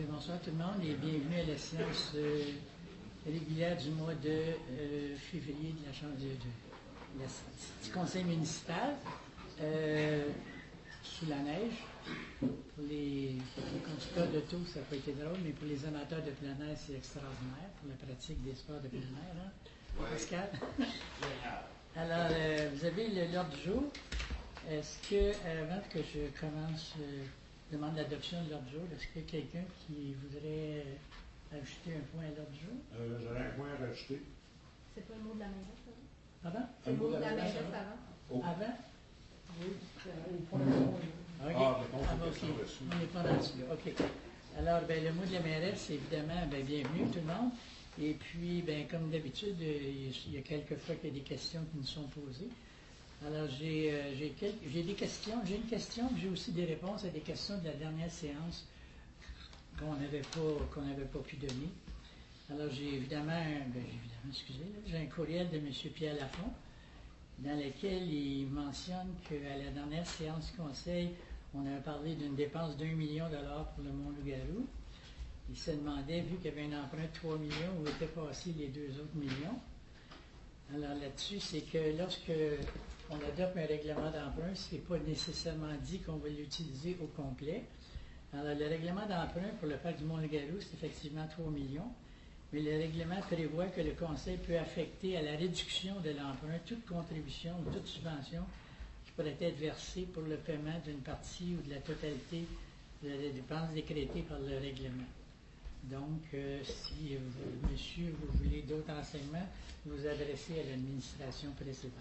Bonsoir tout le monde et bienvenue à la séance régulière du mois de février de la Chambre du Conseil municipal sous la neige. Pour les conducteurs d'auto, ça n'a pas été drôle, mais pour les amateurs de plein air, c'est extraordinaire pour la pratique des sports de plein air. Hein? Oui. Pascal? Alors, vous avez l'ordre du jour. Est-ce que, avant que je commence, demande l'adoption de l'ordre du jour, est-ce qu'il y a quelqu'un qui voudrait ajouter un point à l'ordre du jour? J'aurais un point à rajouter. C'est pas le mot de la mairesse avant? Pardon? C'est le mot de la mairesse avant? Oh. Avant? Oui, les points de jour. OK. OK. On n'est pas rendu là. OK. Alors, le mot de la mairesse, évidemment, bienvenue tout le monde. Et puis, comme d'habitude, il y a quelques fois qu'il y a des questions qui nous sont posées. Alors, j'ai des questions. J'ai une question, puis j'ai aussi des réponses à des questions de la dernière séance qu'on n'avait pas pu donner. Alors, j'ai j'ai un courriel de M. Pierre Lafont, dans lequel il mentionne qu'à la dernière séance du Conseil, on avait parlé d'une dépense d'1 million de dollars pour le Mont-Loup-Garou. Il se demandait, vu qu'il y avait un emprunt de 3 millions, où étaient passés les 2 autres millions. Alors là-dessus, c'est que lorsque on adopte un règlement d'emprunt, ce n'est pas nécessairement dit qu'on va l'utiliser au complet. Alors, le règlement d'emprunt pour le parc du Mont-Loup-Garou, c'est effectivement 3 millions. Mais le règlement prévoit que le Conseil peut affecter à la réduction de l'emprunt toute contribution ou toute subvention qui pourrait être versée pour le paiement d'une partie ou de la totalité des dépenses décrétées par le règlement. Donc, si monsieur, vous voulez d'autres renseignements, vous adressez à l'administration précédente.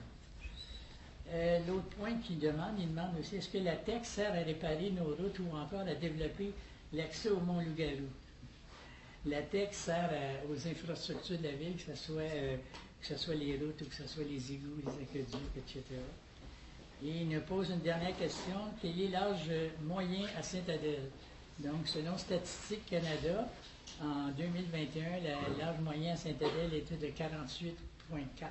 L'autre point il demande aussi, est-ce que la TEC sert à réparer nos routes ou encore à développer l'accès au Mont-Loup-Garou? La TEC sert aux infrastructures de la ville, que ce soit les routes ou que ce soit les égouts, les aqueducs, etc. Et il nous pose une dernière question, quel est l'âge moyen à Sainte-Adèle? Donc, selon Statistique Canada, en 2021, l'âge moyen à Sainte-Adèle était de 48,4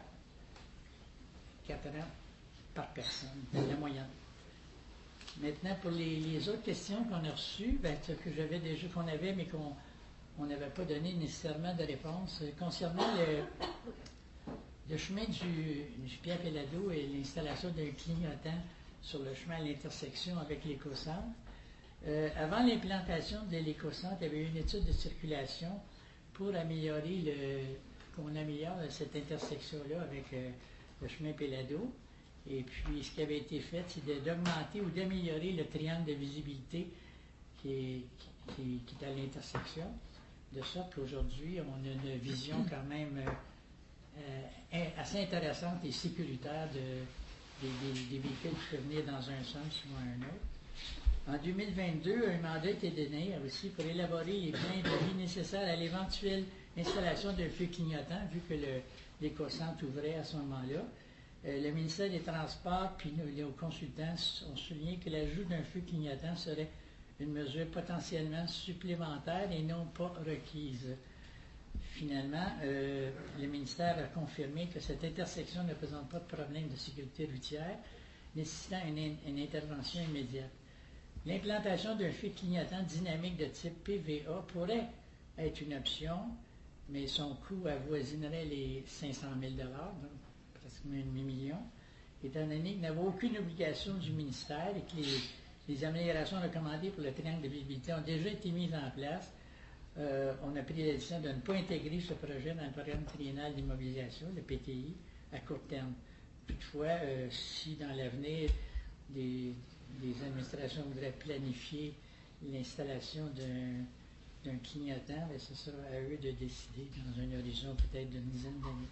ans par personne, la moyenne. Maintenant, pour les autres questions qu'on a reçues, ce que j'avais déjà, qu'on avait, mais qu'on n'avait pas donné nécessairement de réponse, concernant le chemin du Pierre-Pellado et l'installation d'un clignotant sur le chemin à l'intersection avec l'éco-centre. Avant l'implantation de l'éco-centre, il y avait eu une étude de circulation pour qu'on améliore cette intersection-là avec le chemin Pellado. Et puis, ce qui avait été fait, c'est d'augmenter ou d'améliorer le triangle de visibilité qui est à l'intersection, de sorte qu'aujourd'hui, on a une vision quand même assez intéressante et sécuritaire des véhicules qui peuvent venir dans un sens ou un autre. En 2022, un mandat a été donné aussi pour élaborer les plans de vie nécessaires à l'éventuelle installation d'un feu clignotant, vu que l'éco-centre ouvrait à ce moment-là. Le ministère des Transports puis nos consultants ont souligné que l'ajout d'un feu clignotant serait une mesure potentiellement supplémentaire et non pas requise. Finalement, le ministère a confirmé que cette intersection ne présente pas de problème de sécurité routière nécessitant une intervention immédiate. L'implantation d'un feu clignotant dynamique de type PVA pourrait être une option, mais son coût avoisinerait les 500 000 $, donc pratiquement un demi-million, étant donné qu'il n'y avait aucune obligation du ministère et que les améliorations recommandées pour le triangle de visibilité ont déjà été mises en place. On a pris la décision de ne pas intégrer ce projet dans le programme triennal d'immobilisation, le PTI, à court terme. Toutefois, si dans l'avenir, des administrations voudraient planifier l'installation d'un clignotant, ce sera à eux de décider dans un horizon peut-être d'une dizaine d'années.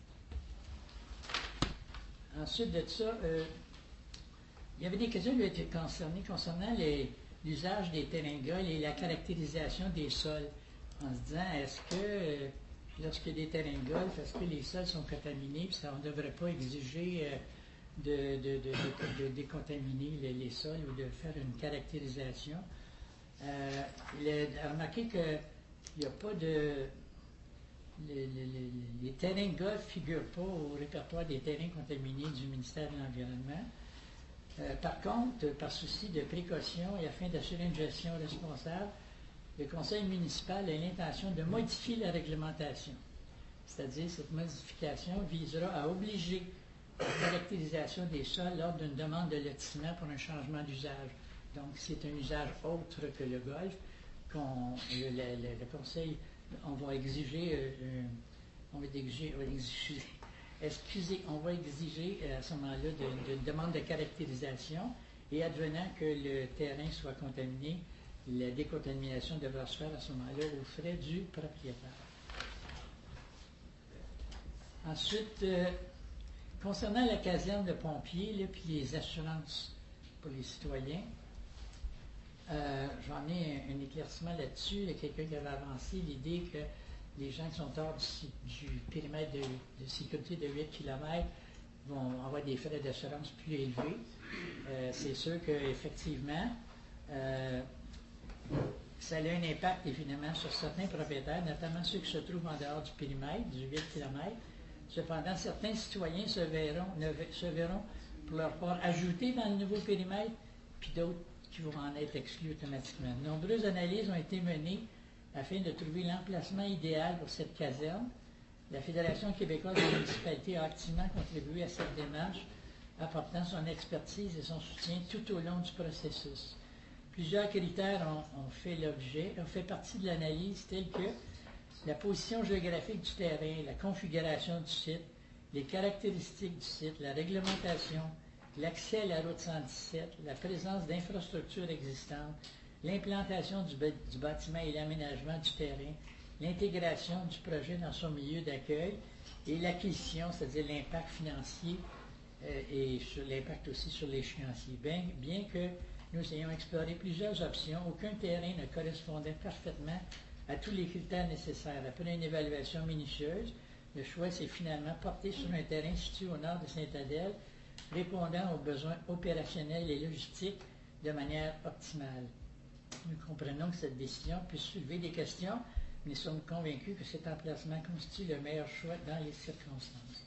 Ensuite de ça, il y avait des questions qui étaient concernées concernant l'usage des terrains de golf et la caractérisation des sols, en se disant, est-ce que lorsqu'il y a des terrains de golf, est-ce que les sols sont contaminés, puis on ne devrait pas exiger de décontaminer les sols ou de faire une caractérisation. Il a remarqué qu'il n'y a pas de... Les terrains de golf ne figurent pas au répertoire des terrains contaminés du ministère de l'Environnement. Par contre, par souci de précaution et afin d'assurer une gestion responsable, le conseil municipal a l'intention de modifier la réglementation. C'est-à-dire, cette modification visera à obliger la caractérisation des sols lors d'une demande de lotissement pour un changement d'usage. Donc, c'est un usage autre que le golf. Le conseil, on va exiger, on va exiger à ce moment-là de demande de caractérisation et advenant que le terrain soit contaminé, la décontamination devra se faire à ce moment-là aux frais du propriétaire. Ensuite, concernant la caserne de pompiers, là, puis les assurances pour les citoyens, j'en ai un éclaircissement là-dessus. Il y a quelqu'un qui avait avancé l'idée que les gens qui sont hors du périmètre de sécurité de 8 km vont avoir des frais d'assurance plus élevés. C'est sûr qu'effectivement, ça a un impact évidemment sur certains propriétaires, notamment ceux qui se trouvent en dehors du périmètre, du 8 km. Cependant, certains citoyens se verront pour leur part ajoutés dans le nouveau périmètre, puis d'autres qui vont en être exclus automatiquement. De nombreuses analyses ont été menées afin de trouver l'emplacement idéal pour cette caserne. La Fédération québécoise des municipalités a activement contribué à cette démarche, apportant son expertise et son soutien tout au long du processus. Plusieurs critères ont fait partie de l'analyse, tels que la position géographique du terrain, la configuration du site, les caractéristiques du site, la réglementation, l'accès à la route 117, la présence d'infrastructures existantes, l'implantation du bâtiment et l'aménagement du terrain, l'intégration du projet dans son milieu d'accueil et l'acquisition, c'est-à-dire l'impact financier et sur l'impact aussi sur l'échéancier. Bien que nous ayons exploré plusieurs options, aucun terrain ne correspondait parfaitement à tous les critères nécessaires. Après une évaluation minutieuse, le choix s'est finalement porté sur un terrain situé au nord de Sainte-Adèle, répondant aux besoins opérationnels et logistiques de manière optimale. Nous comprenons que cette décision peut soulever des questions, mais nous sommes convaincus que cet emplacement constitue le meilleur choix dans les circonstances.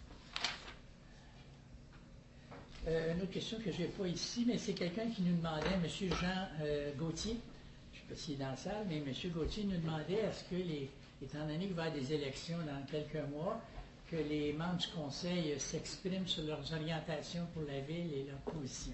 Une autre question que je n'ai pas ici, mais c'est quelqu'un qui nous demandait, M. Jean Gauthier, je ne sais pas s'il est dans la salle, mais M. Gauthier nous demandait est-ce que, étant donné qu'il va y avoir des élections dans quelques mois, que les membres du Conseil s'expriment sur leurs orientations pour la ville et leur position.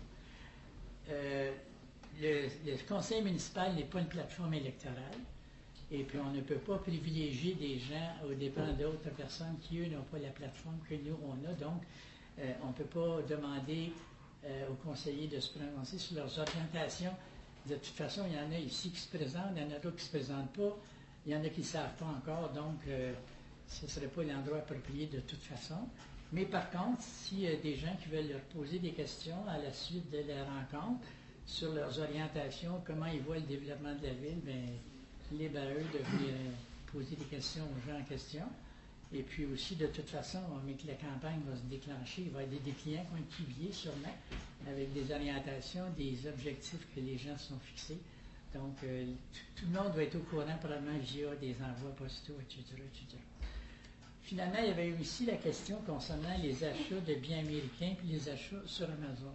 Le Conseil municipal n'est pas une plateforme électorale, et puis on ne peut pas privilégier des gens au dépend d'autres personnes qui, eux, n'ont pas la plateforme que nous, on a. Donc, on ne peut pas demander aux conseillers de se prononcer sur leurs orientations. De toute façon, il y en a ici qui se présentent, il y en a d'autres qui ne se présentent pas, il y en a qui ne savent pas encore, donc ce ne serait pas l'endroit approprié de toute façon. Mais par contre, s'il y a des gens qui veulent leur poser des questions à la suite de la rencontre sur leurs orientations, comment ils voient le développement de la ville, bien, libre à eux de venir poser des questions aux gens en question. Et puis aussi, de toute façon, mais que la campagne va se déclencher, il va y avoir des clients qui vont être publiés sûrement, avec des orientations, des objectifs que les gens se sont fixés. Donc, tout le monde doit être au courant, probablement via des envois postaux, etc., etc. Finalement, il y avait aussi la question concernant les achats de biens américains puis les achats sur Amazon.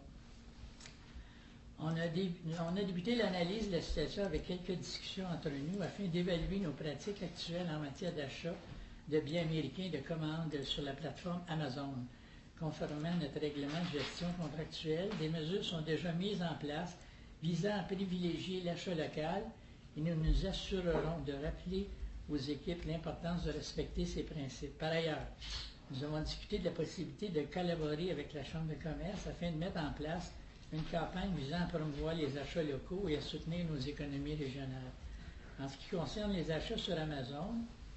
On a débuté l'analyse de la situation avec quelques discussions entre nous afin d'évaluer nos pratiques actuelles en matière d'achat de biens américains de commande sur la plateforme Amazon. Conformément à notre règlement de gestion contractuelle, des mesures sont déjà mises en place visant à privilégier l'achat local et nous nous assurerons de rappeler aux équipes l'importance de respecter ces principes. Par ailleurs, nous avons discuté de la possibilité de collaborer avec la Chambre de commerce afin de mettre en place une campagne visant à promouvoir les achats locaux et à soutenir nos économies régionales. En ce qui concerne les achats sur Amazon,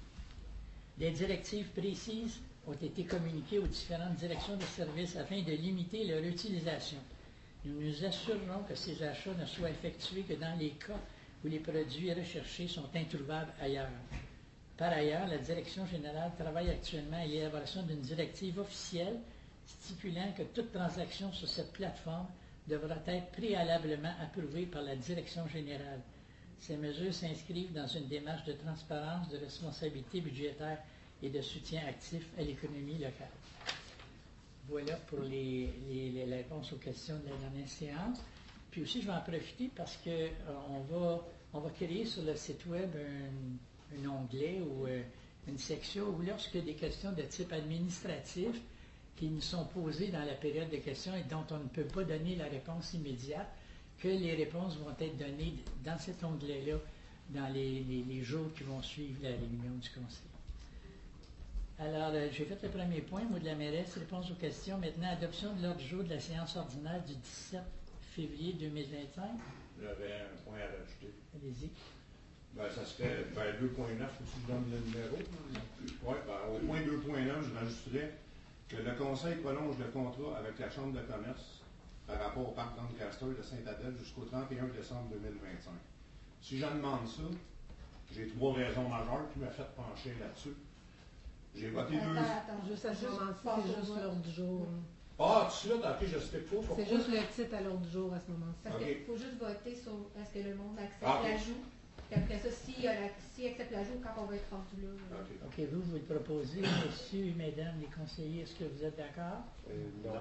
des directives précises ont été communiquées aux différentes directions de services afin de limiter leur utilisation. Nous nous assurerons que ces achats ne soient effectués que dans les cas où les produits recherchés sont introuvables ailleurs. Par ailleurs, la Direction générale travaille actuellement à l'élaboration d'une directive officielle stipulant que toute transaction sur cette plateforme devra être préalablement approuvée par la Direction générale. Ces mesures s'inscrivent dans une démarche de transparence, de responsabilité budgétaire et de soutien actif à l'économie locale. Voilà pour les réponses aux questions de la dernière séance. Puis aussi, je vais en profiter parce qu'on va on va créer sur le site web un onglet ou une section où lorsque des questions de type administratif qui nous sont posées dans la période de questions et dont on ne peut pas donner la réponse immédiate, que les réponses vont être données dans cet onglet-là dans les jours qui vont suivre la réunion du conseil. Alors, j'ai fait le premier point, mot de la mairesse, réponse aux questions. Maintenant, adoption de l'ordre du jour de la séance ordinaire du 17 février 2025. J'avais un point à rajouter. Allez-y. Ça serait 2.9, si je donne le numéro. Oui, au point 2.9, je rajouterais que le conseil prolonge le contrat avec la Chambre de commerce par rapport au parc Lancaster de Sainte-Adèle jusqu'au 31 décembre 2025. Si je demande ça, j'ai 3 raisons majeures qui m'ont fait pencher là-dessus. J'ai voté deux. Attends, Juste à ce moment-ci, passe c'est au juste vote. l'ordre du jour. Ah, tout de suite, ok, j'explique pas pourquoi. C'est juste le titre à l'ordre du jour à ce moment-ci. Parce Ok. qu'il faut juste voter sur est-ce que le monde accepte Ah, ok. l'ajout. Puis après ça, s'il accepte l'ajout, quand on va être rendu là. Ok. OK, vous le proposez, messieurs et mesdames les conseillers, est-ce que vous êtes d'accord? Non.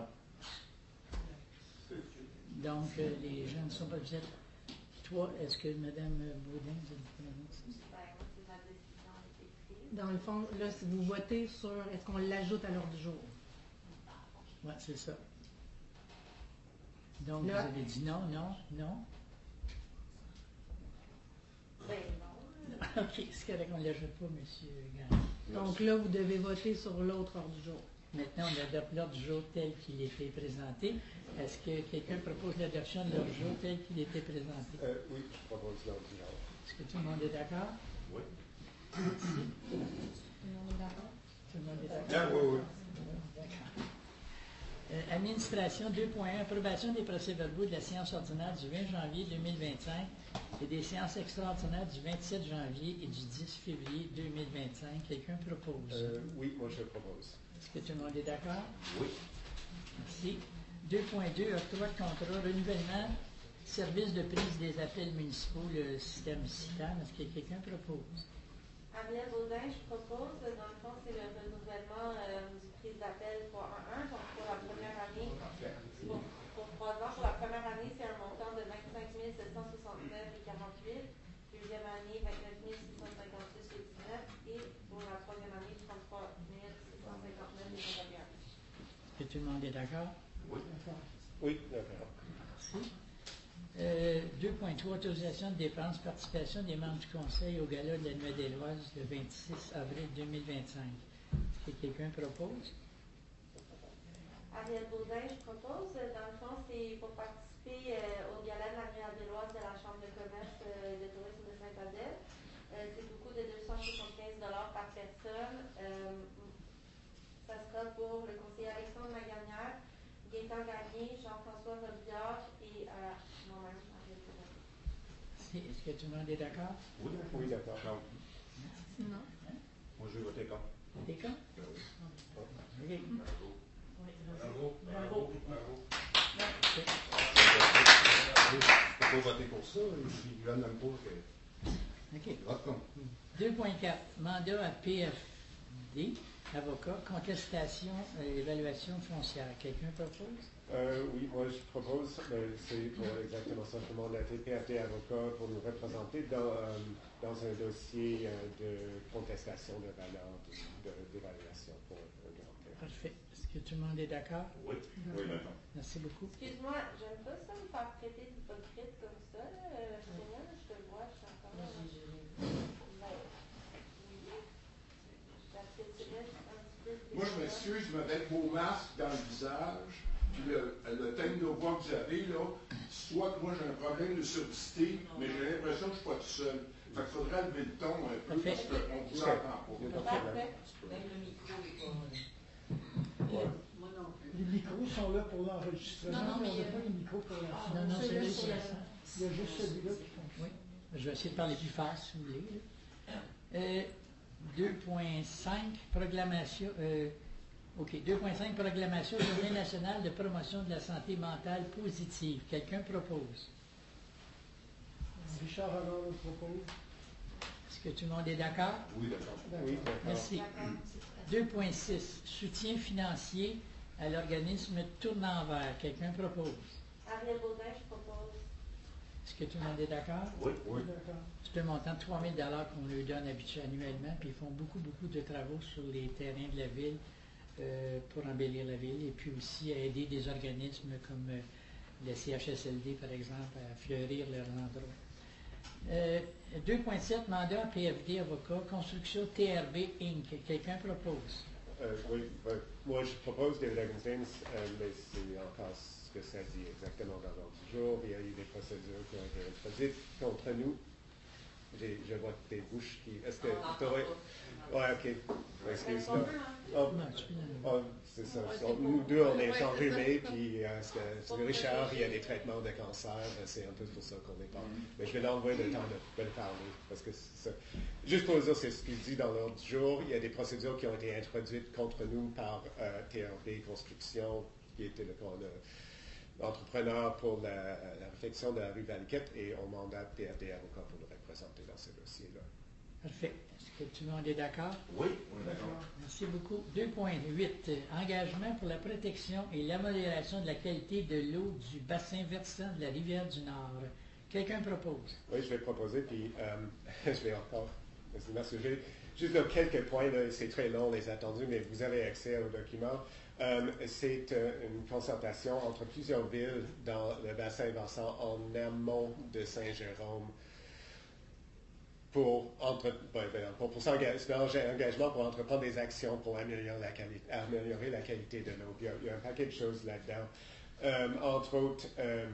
Donc, les gens ne sont pas... Vous êtes... Toi, est-ce que Mme Baudin, vous êtes Dans le fond, là, si vous votez sur est-ce qu'on l'ajoute à l'ordre du jour. Oui, c'est ça. Donc, Là. vous avez dit non, non, non? OK, c'est correct, on ne l'ajoute pas, M. Gagnon. Donc là, vous devez voter sur l'autre ordre du jour. Maintenant, on adopte l'ordre du jour tel qu'il était présenté. Est-ce que quelqu'un propose l'adoption de l'ordre du jour tel qu'il était présenté? Oui, je propose l'ordre du jour. Est-ce que tout le monde est d'accord? Oui. Tout le monde est d'accord? Tout le monde est d'accord? Ah, oui, oui. D'accord. Administration 2.1, approbation des procès-verbaux de la séance ordinaire du 20 janvier 2025 et des séances extraordinaires du 27 janvier et du 10 février 2025. Quelqu'un propose? Oui, moi je propose. Est-ce que tout le monde est d'accord? Oui. Merci. 2.2, octroi de contrat, renouvellement, service de prise des appels municipaux, le système CITAM. Est-ce que quelqu'un propose? Ariel Baudin, je propose, dans le fond, c'est le renouvellement du prise d'appel 311. Donc, pour la première année, pour 3 ans, pour la première année, c'est un montant de 25 769,48. Deuxième année, 29 656,19. Et pour la troisième année, 33 659,21. Est-ce que tout le monde est d'accord? Oui. Oui, d'accord. Merci. 2.3, autorisation de dépenses, participation des membres du Conseil au gala de la Noël-des-Loises le 26 avril 2025. Est-ce que quelqu'un propose? Ariel Baudin, je propose. Dans le fond, c'est pour participer au gala de la Noël-des-Loises de la Chambre de commerce et de tourisme de Sainte-Adèle. C'est du coût de 275 $ par personne. Ça sera pour le conseiller Alexandre Magagnère, Gaëtan Gagné, Jean-François Robillard et moi-même, Ariel Baudin. Est-ce que tout le monde est d'accord? Oui, Oui, d'accord. Donc, Non. moi, je vais voter contre. T'es con? Ben oui. OK. Bravo. OK. Je peux pas voter pour ça, s'ils ne veulent même pas que OK. je vote contre. 2.4, mandat à PFD, avocat, contestation et évaluation foncière. Quelqu'un propose? Oui, moi je propose, c'est pour exactement ça, je demande à TPFD avocat pour nous représenter dans un dossier de contestation de valeur d'évaluation pour un grand terrain. Parfait. Est-ce que tout le monde est d'accord? Oui. Oui, d'accord. Merci beaucoup. Excuse-moi, j'aime pas ça me faire traiter d'hypocrite comme ça. Sonia, je te vois, je suis encore là. Moi, je m'excuse, je vais mettre vos masques dans le visage. Puis le thème de voix que vous avez, là, soit que moi j'ai un problème de surdité, mais j'ai l'impression que je ne suis pas tout seul. Fait qu'il faudrait lever le ton un peu parce qu'on ne vous entend Il n'y a pas. pas de problème. Même le micro est pas. Ouais. Moi non plus. Les micros sont là pour l'enregistrement, Non, non, mais on mais, n'a pas les micros pour l'enregistrement. Non, non, Celui-là, celui-là, sur la- c'est- Il y a juste celui-là qui fonctionne. Oui. Je vais essayer de parler plus fort, si vous voulez. là. 2.5, proclamation. OK. 2.5, proclamation Journée nationale de promotion de la santé mentale positive. Quelqu'un propose? Richard alors le propose. Est-ce que tout le monde est d'accord? Oui, d'accord. Oui, d'accord. Merci. 2.6, soutien financier à l'organisme Tourne en Vert. Quelqu'un propose? Ariel Baudin, je propose. Est-ce que tout le monde est d'accord? Oui. D'accord. C'est un montant de 3 000 qu'on leur donne annuellement, puis ils font beaucoup de travaux sur les terrains de la ville pour embellir la ville, et puis aussi à aider des organismes comme le CHSLD, par exemple, à fleurir leurs endroits. 2.7, mandat PFD avocat, construction TRB Inc. Quelqu'un propose? Oui, moi je propose David Hagenstein, mais c'est encore ce que ça dit exactement dans l'ordre du jour. Il y a eu des procédures qui ont été introduites contre nous. Je vois des bouches qui. Est-ce que tu aurais. Ouais, ok. Excuse-moi. C'est ça. Nous deux, on est enrhumés, puis Richard, il y a des traitements de cancer. C'est un peu pour ça qu'on est pas. Mais je vais l'envoyer le temps de le parler. Parce que c'est ça. Juste pour vous dire, c'est ce qu'il dit dans l'ordre du jour. Il y a des procédures qui ont été introduites contre nous par TRB Construction, qui était l'entrepreneur pour la réfection de la rue Valquette, et on mandate TRD Avocat pour nous représenter dans ce dossier-là. Parfait. Est-ce que tout le monde est d'accord? Oui, on est d'accord. Merci beaucoup. 2.8. Engagement pour la protection et l'amélioration de la qualité de l'eau du bassin versant de la rivière du Nord. Quelqu'un propose? Oui, je vais proposer, puis je vais encore. Merci. Juste là, quelques points, là, c'est très long, les attendus, mais vous avez accès au document. C'est une concertation entre plusieurs villes dans le bassin versant en amont de Saint-Jérôme pour engagement pour entreprendre des actions pour améliorer la qualité de l'eau. Il y a un paquet de choses là-dedans. Entre autres,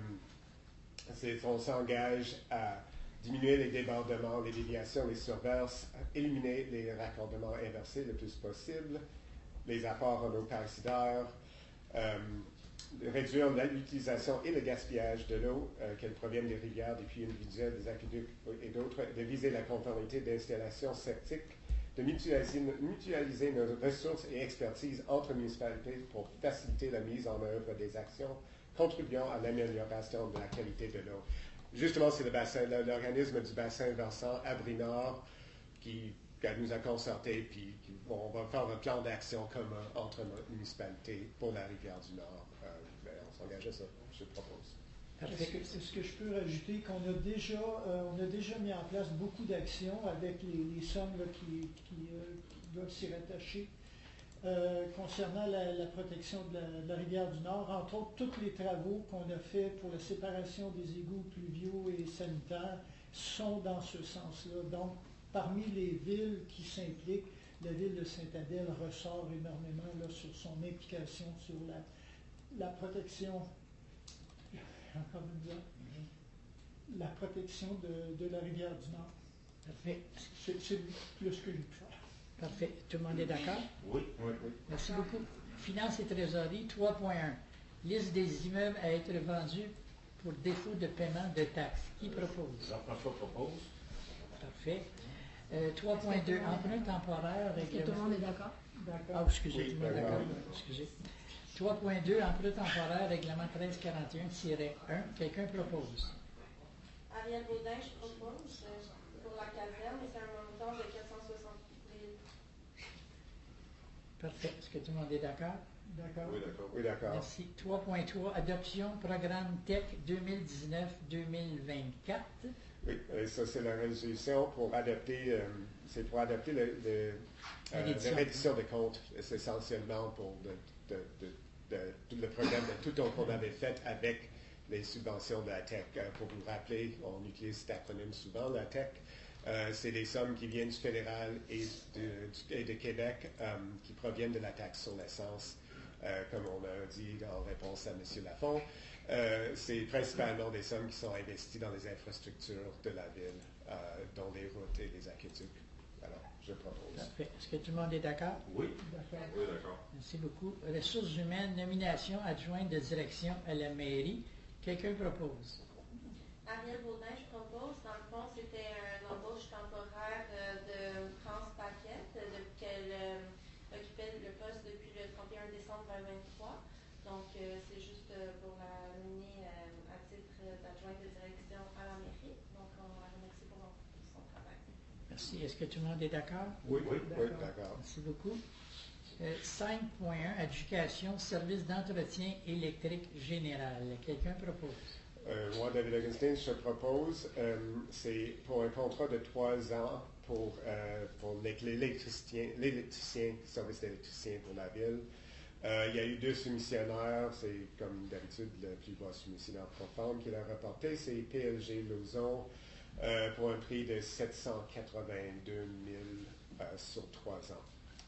on s'engage à diminuer les débordements, les déviations, les surverses, éliminer les raccordements inversés le plus possible, les apports en eau parasitaire, réduire l'utilisation et le gaspillage de l'eau, qu'elle provienne des rivières, des puits individuels, des aqueducs et d'autres, de viser la conformité d'installations septiques, de mutualiser nos ressources et expertises entre municipalités pour faciliter la mise en œuvre des actions contribuant à l'amélioration de la qualité de l'eau. Justement, c'est l'organisme du bassin versant Abri-Nord qui nous a concertés, puis on va faire un plan d'action commun entre municipalités pour la rivière du Nord. On s'engage à ça, je propose. Est-ce que je peux rajouter qu'on a déjà mis en place beaucoup d'actions avec les sommes là, qui doivent s'y rattacher concernant la protection de la rivière du Nord, entre autres tous les travaux qu'on a faits pour la séparation des égouts pluviaux et sanitaires sont dans ce sens-là. Donc, parmi les villes qui s'impliquent, la ville de Sainte-Adèle ressort énormément là, sur son implication sur la protection, la protection de la rivière du Nord. Parfait. C'est plus ce que j'ai pu faire. Parfait. Tout le monde est d'accord? Oui. Merci beaucoup. Finances et trésorerie, 3.1. Liste des immeubles à être vendus pour défaut de paiement de taxes. Qui propose? Jean-François propose. Parfait. 3.2. Emprunt temporaire. Est-ce que tout le monde est d'accord? D'accord. Ah, excusez, Oui, tout le monde est d'accord. d'accord. Excusez. 3.2. Emprunt temporaire, règlement 1341-1. Quelqu'un propose? Ariel Baudin, je propose pour la caserne, et c'est un montant de 460 000. Parfait. Est-ce que tout le monde est d'accord? D'accord. Oui, d'accord. Oui, d'accord. Merci. 3.3. Adoption programme TEC 2019-2024. Oui, ça c'est la résolution pour adopter, la reddition de comptes. C'est essentiellement pour tout le programme de tout qu'on avait fait avec les subventions de la TEC. Pour vous rappeler, on utilise cet acronyme souvent, la TEC. C'est des sommes qui viennent du fédéral et de Québec qui proviennent de la taxe sur l'essence, comme on a dit en réponse à M. Lafont. C'est principalement des sommes qui sont investies dans les infrastructures de la ville, dont les routes et les aqueducs. Alors, je propose. Parfait. Est-ce que tout le monde est d'accord? Oui. D'accord. Oui, d'accord. Merci beaucoup. Ressources humaines, nomination adjointe de direction à la mairie. Quelqu'un propose? Ariel Baudin, je propose. Dans le fond, c'était une embauche temporaire de France Paquette, qu'elle occupait le poste depuis le 31 décembre 2023. Donc, c'est juste pour la nominer à titre d'adjointe de direction à la mairie. Donc, on la remercie pour son travail. Merci. Est-ce que tout le monde est d'accord? Oui, D'accord. d'accord. Merci beaucoup. 5.1, éducation, service d'entretien électrique général. Quelqu'un propose? Moi, David Augenstein, je propose, c'est pour un contrat de 3 ans pour l'électricien, service d'électricien pour la ville. Il y a eu 2 soumissionnaires, c'est comme d'habitude le plus bas soumissionnaire profond qui l'a rapporté, c'est PLG Lauson pour un prix de 782 000 sur 3 ans.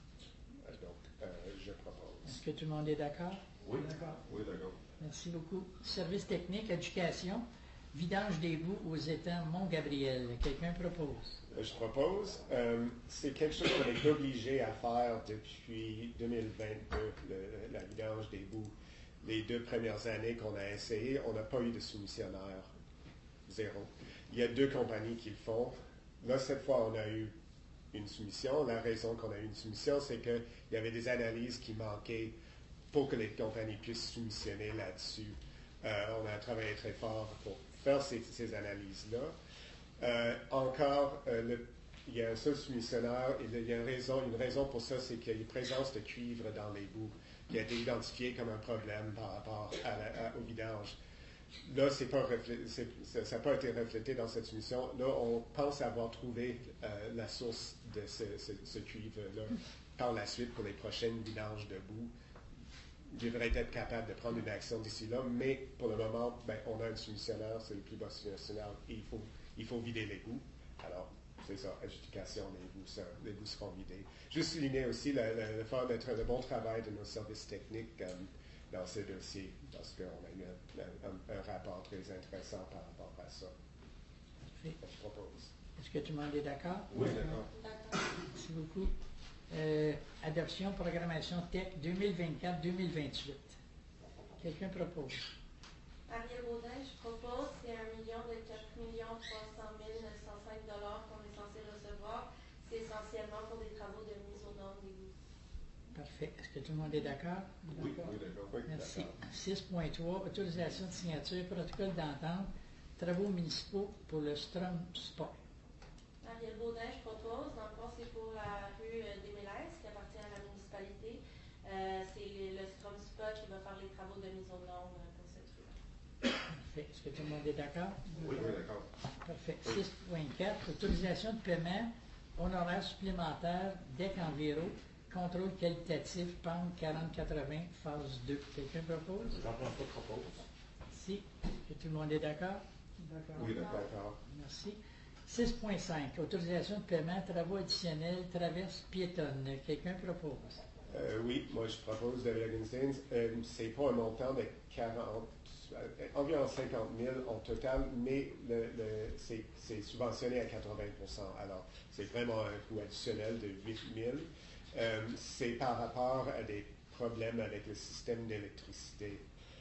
Donc, je propose. Est-ce que tout le monde est d'accord? Oui, D'accord. oui, d'accord. Merci beaucoup. Service technique, éducation, vidange d'égouts aux étangs Mont-Gabriel. Quelqu'un propose? Je propose, c'est quelque chose qu'on est obligé à faire depuis 2022, la vidange d'égouts. Les 2 premières années qu'on a essayé, on n'a pas eu de soumissionnaire. 0. Il y a 2 compagnies qui le font. Là, cette fois, on a eu une soumission. La raison qu'on a eu une soumission, c'est qu'il y avait des analyses qui manquaient pour que les compagnies puissent soumissionner là-dessus. On a travaillé très fort pour faire ces analyses-là. Il y a un seul soumissionnaire, et il y a une raison pour ça, c'est qu'il y a une présence de cuivre dans l'égout qui a été identifiée comme un problème par rapport au vidange. Là, ça n'a pas été reflété dans cette soumission. Là, on pense avoir trouvé la source de ce cuivre-là par la suite pour les prochaines vidanges de boue. Il devrait être capable de prendre une action d'ici là, mais pour le moment, on a un soumissionnaire, c'est le plus bas soumissionnaire, et il faut vider l'égout. Alors, c'est ça, adjudication, les égouts seront vidés. Juste souligner aussi le bon travail de nos services techniques dans ce dossier, parce qu'on a eu un rapport très intéressant par rapport à ça. Je propose. Est-ce que tout le monde est d'accord? Oui, d'accord. Merci beaucoup. Adoption, programmation TEC 2024-2028. Quelqu'un propose? Ariel Baudin, je propose, c'est 1 de 4 300 905 qu'on est censé recevoir. C'est essentiellement pour des travaux de mise aux normes d'égout. Parfait. Est-ce que tout le monde est d'accord? Oui, d'accord. Oui, merci. 6.3, autorisation de signature, protocole d'entente, travaux municipaux pour le Strom Spa. Ariel Baudin, je propose. Dans le fond, c'est pour la rue des Mélèzes, qui appartient à la municipalité. C'est le Strom Spa qui va faire les travaux de mise aux normes pour cette rue-là. Parfait. Est-ce que tout le monde est d'accord? Oui, d'accord. Parfait. 6.4, autorisation de paiement, honoraires supplémentaires, DEC Enviro, contrôle qualitatif, PAN 4080, phase 2. Quelqu'un propose? Jean-François propose. Si. Est-ce que tout le monde est d'accord? D'accord. Oui, d'accord. Merci. 6.5, autorisation de paiement, travaux additionnels, traverse piétonne. Quelqu'un propose? Oui, moi je propose de Augenstein. C'est pas un montant de 40, environ 50 000 en total, mais c'est subventionné à 80%. Alors, c'est vraiment un coût additionnel de 8 000. C'est par rapport à des problèmes avec le système d'électricité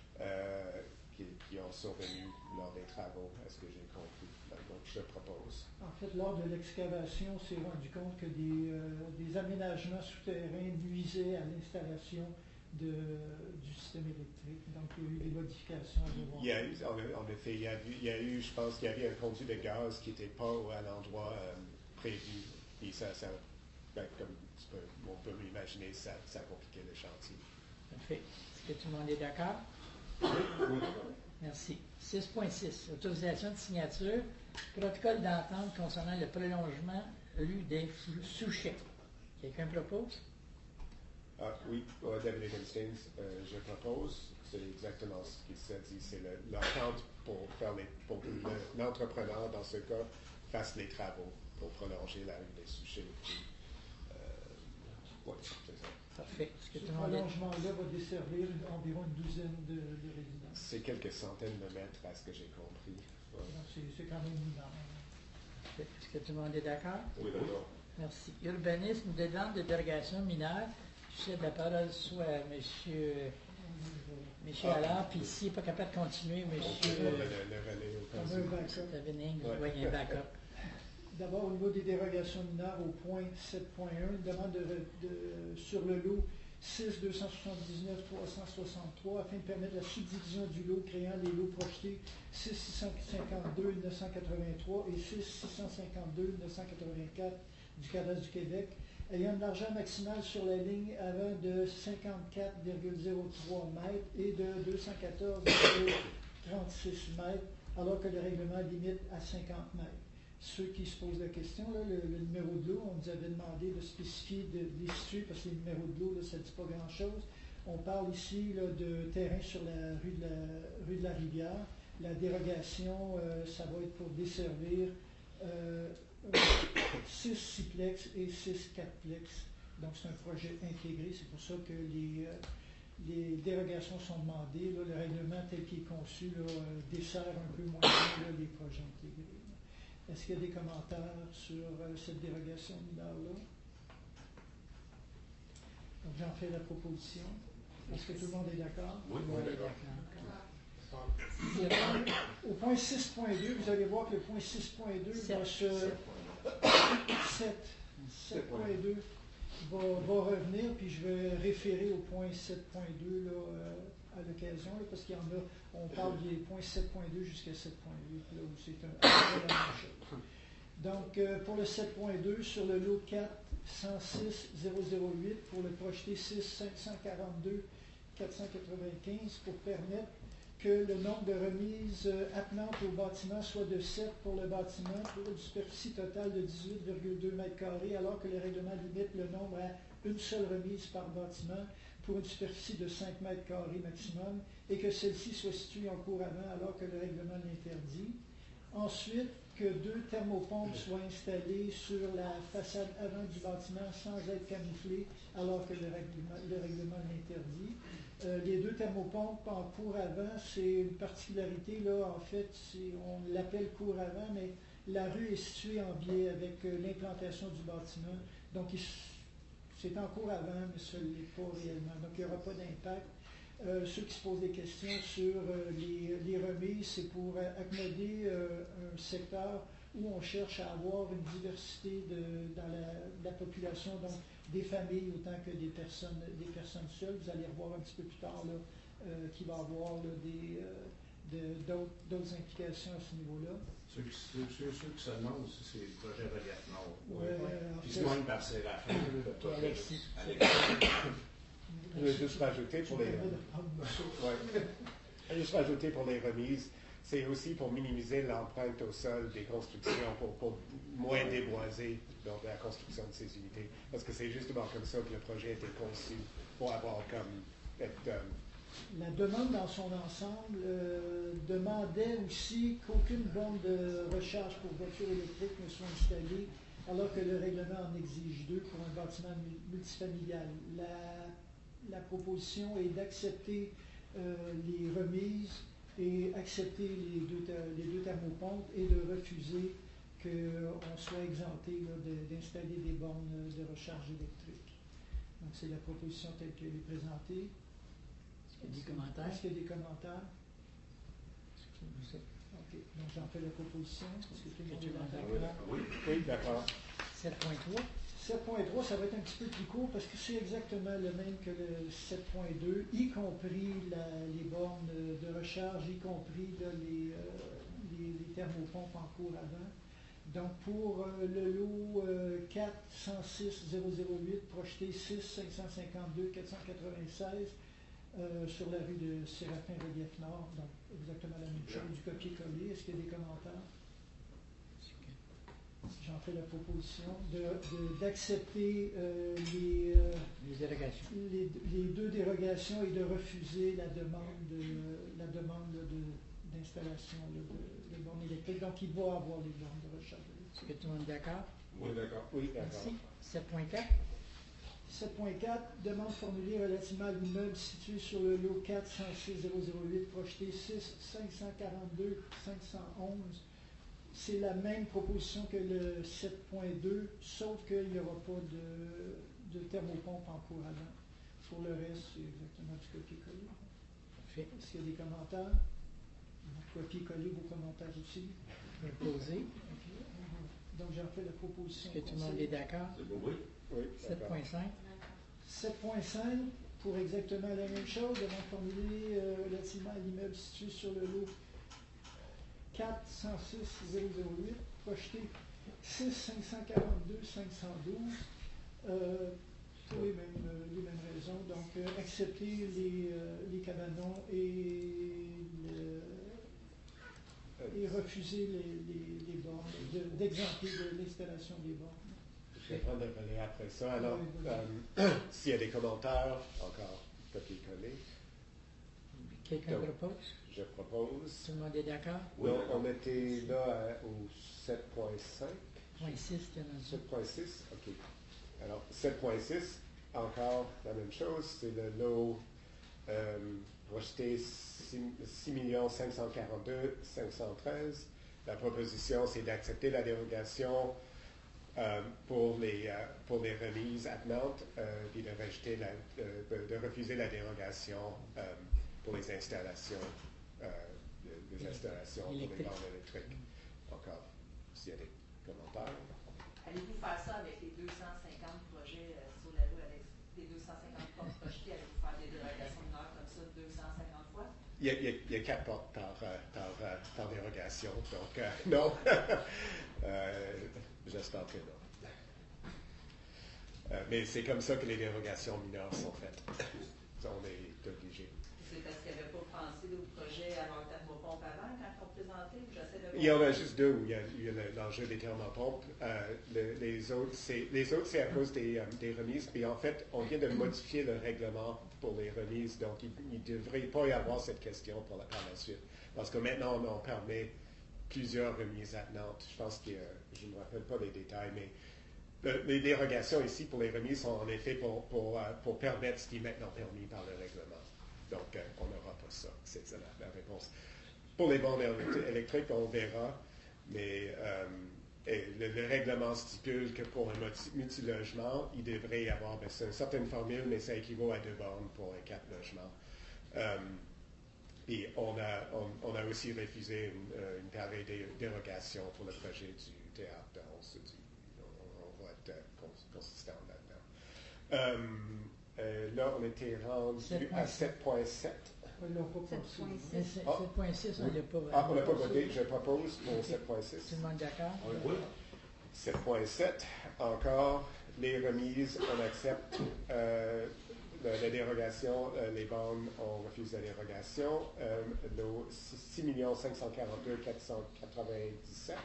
qui ont survenu lors des travaux, à ce que j'ai compris. Donc, je propose. En fait, lors de l'excavation, on s'est rendu compte que des aménagements souterrains nuisaient à l'installation du système électrique. Donc, il y a eu des modifications à devoir. Il y a eu, en effet, il y a eu, je pense qu'il y avait un conduit de gaz qui n'était pas à l'endroit prévu. Et comme on peut l'imaginer, ça a compliqué le chantier. Parfait. Est-ce que tout le monde est d'accord? Oui, d'accord. Merci. 6.6, autorisation de signature, protocole d'entente concernant le prolongement des sous-chèques. Quelqu'un propose? Oui, David Augenstein, je propose. C'est exactement ce qui s'est dit. C'est l'entente pour que l'entrepreneur, dans ce cas, fasse les travaux pour prolonger la rue des sous-chèques. Oui, c'est ça. Parfait. Ce prolongement-là va desservir environ une douzaine de résidences. C'est quelques centaines de mètres à ce que j'ai compris. C'est quand même mineur. Est-ce que tout le monde est d'accord? Oui, d'accord. Merci. Urbanisme, demande de dérogation mineure. Je cède la parole soit à M. Allard, puis s'il n'est pas capable de continuer, M. Tavening, vous voyez un backup. D'abord, au niveau des dérogations mineures, au point 7.1, une demande sur le lot 6-279-363 afin de permettre la subdivision du lot créant les lots projetés 6-652-983 et 6-652-984 du cadastre du Québec, ayant une largeur maximale sur la ligne avant de 54,03 mètres et de 214,3 36 mètres, alors que le règlement limite à 50 mètres. Ceux qui se posent la question, là, le numéro de l'eau, on nous avait demandé de spécifier, de les situer, parce que les numéros de l'eau, là, ça ne dit pas grand-chose. On parle ici là, de terrain sur la rue de la Rivière. La dérogation, ça va être pour desservir 6 sixplex et 6 quatreplex. Donc c'est un projet intégré, c'est pour ça que les dérogations sont demandées. Là, le règlement tel qu'il est conçu là, dessert un peu moins bien là, les projets intégrés. Est-ce qu'il y a des commentaires sur cette dérogation mineure-là? Donc j'en fais la proposition. Est-ce que tout le monde est d'accord? Oui, d'accord. Au point 6.2, vous allez voir que le point 6.2 va se... 7.2 va revenir, puis je vais référer au point 7.2 là, à l'occasion, là, parce qu'il y en a, on parle des points 7.2 jusqu'à 7.8, là où c'est la même chose. Donc, pour le 7.2, sur le lot 4, 106-008, pour le projeté 6, 542, 495, pour permettre que le nombre de remises attenantes au bâtiment soit de 7 pour le bâtiment, pour une superficie totale de 18,2 m², alors que le règlement limite le nombre à une seule remise par bâtiment pour une superficie de 5 m² maximum, et que celle-ci soit située en cour avant, alors que le règlement l'interdit. Ensuite, que 2 thermopompes soient installées sur la façade avant du bâtiment sans être camouflées, alors que le règlement l'interdit. Les 2 thermopompes en cour avant, c'est une particularité, là, en fait, on l'appelle cour avant, mais la rue est située en biais avec l'implantation du bâtiment. Donc, c'est en cours avant, mais ce n'est pas réellement. Donc, il n'y aura pas d'impact. Ceux qui se posent des questions sur les remises, c'est pour accommoder un secteur où on cherche à avoir une diversité dans la population, donc des familles autant que des personnes seules. Vous allez revoir un petit peu plus tard là, qu'il va y avoir là, d'autres implications à ce niveau-là. Ceux qui se demandent si c'est le projet Relief Nord. Qui se joignent par Séraphin. Alexis. Je vais juste rajouter pour les... Juste rajouter pour les remises, c'est aussi pour minimiser l'empreinte au sol des constructions, pour moins déboiser lors de la construction de ces unités. Parce que c'est justement comme ça que le projet a été conçu, pour avoir comme... La demande dans son ensemble demandait aussi qu'aucune borne de recharge pour voitures électriques ne soit installée, alors que le règlement en exige 2 pour un bâtiment multifamilial. La proposition est d'accepter les remises et accepter les deux thermopompes et de refuser qu'on soit exempté là, d'installer des bornes de recharge électrique. Donc c'est la proposition telle qu'elle est présentée. Est-ce qu'il y a des commentaires? Est-ce qu'il y a des commentaires? OK. Donc j'en fais la proposition. Est-ce que tout le monde est d'accord? Oui, d'accord. 7.3. 7.3, ça va être un petit peu plus court parce que c'est exactement le même que le 7.2, y compris les bornes de recharge, y compris là, les thermopompes en cours avant. Donc pour le lot 4 106 008, projeté 6 552 496 sur la rue de Séraphin Relief Nord, donc exactement la même chose, du copier-coller. Est-ce qu'il y a des commentaires? J'en fais la proposition d'accepter les deux dérogations et de refuser la demande d'installation de bornes électriques. Donc, il va y avoir les bornes de recharge. Est-ce que tout le monde est d'accord? Oui, d'accord. Oui, d'accord. Merci. 7.4. 7.4, demande formulée relativement à l'immeuble situé sur le lot 4 106 008, projeté 6 542 511. C'est la même proposition que le 7.2, sauf qu'il n'y aura pas de thermopompe en cours avant. Pour le reste, c'est exactement du copier-coller. Est-ce qu'il y a des commentaires? Vous copier-coller vos commentaires aussi. Poser. Okay. Donc, j'en fais la proposition. Est-ce que tout le monde est d'accord? C'est bon, oui. Oui, 7.5. 7.5, pour exactement la même chose, demande formulée relativement à l'immeuble situé sur le lot 4 106 008, projeté 6 542 512, pour les mêmes raisons. Donc, accepter les cabanons et et refuser les bornes, d'exempter de l'installation des bornes. Je vais prendre le relais après ça. Alors, s'il y a des commentaires, encore copier-coller. Quelqu'un propose? Je propose. Tout le monde est d'accord? Oui, Donc, d'accord. on était là au 7.5. Point 6, tu as dans 7.6, OK. Alors, 7.6, encore la même chose, c'est le lot rejeté 6 542 513. La proposition, c'est d'accepter la dérogation pour les remises attenantes, puis de refuser la dérogation pour les installations, des installations pour les bornes électriques. Encore, s'il y a des commentaires. Allez-vous faire ça avec les 250 projets sur la rue, avec les 250 portes projetées? Allez-vous faire des dérogations mineures comme ça 250 fois? Il y a 4 portes par dérogation, donc non. J'espère que non. Mais c'est comme ça que les dérogations mineures sont faites. On est obligé. C'est parce qu'ils n'avaient pas pensé au projet à leur thermopompe avant quand on présentait? J'essaie de Il y en a juste 2 où il y a l'enjeu des thermopompes. Les autres, c'est à cause des remises. Puis en fait, on vient de modifier le règlement pour les remises. Donc, il ne devrait pas y avoir cette question par la suite. Parce que maintenant, on permet plusieurs remises attenantes. Je pense que je ne me rappelle pas les détails, mais les dérogations ici pour les remises sont en effet pour permettre ce qui est maintenant permis par le règlement. Donc, on n'aura pas ça. C'est ça la réponse. Pour les bornes électriques, on verra, mais le règlement stipule que pour un multilogement, il devrait y avoir c'est une certaine formule, mais ça équivaut à 2 bornes pour un 4 logements. Et on a aussi refusé une pareille dérogation pour le projet du théâtre. On va être consistant là-dedans. Là, on était rendu à 7.7. Ils l'ont pas pensé. 7.6, on ne l'a pas voté. On n'a pas voté. Je propose pour 7.6. Tout le monde d'accord? Oui. 7.7, encore, les remises, on accepte la dérogation, les bornes, on refuse la dérogation. Nos 6 542 497.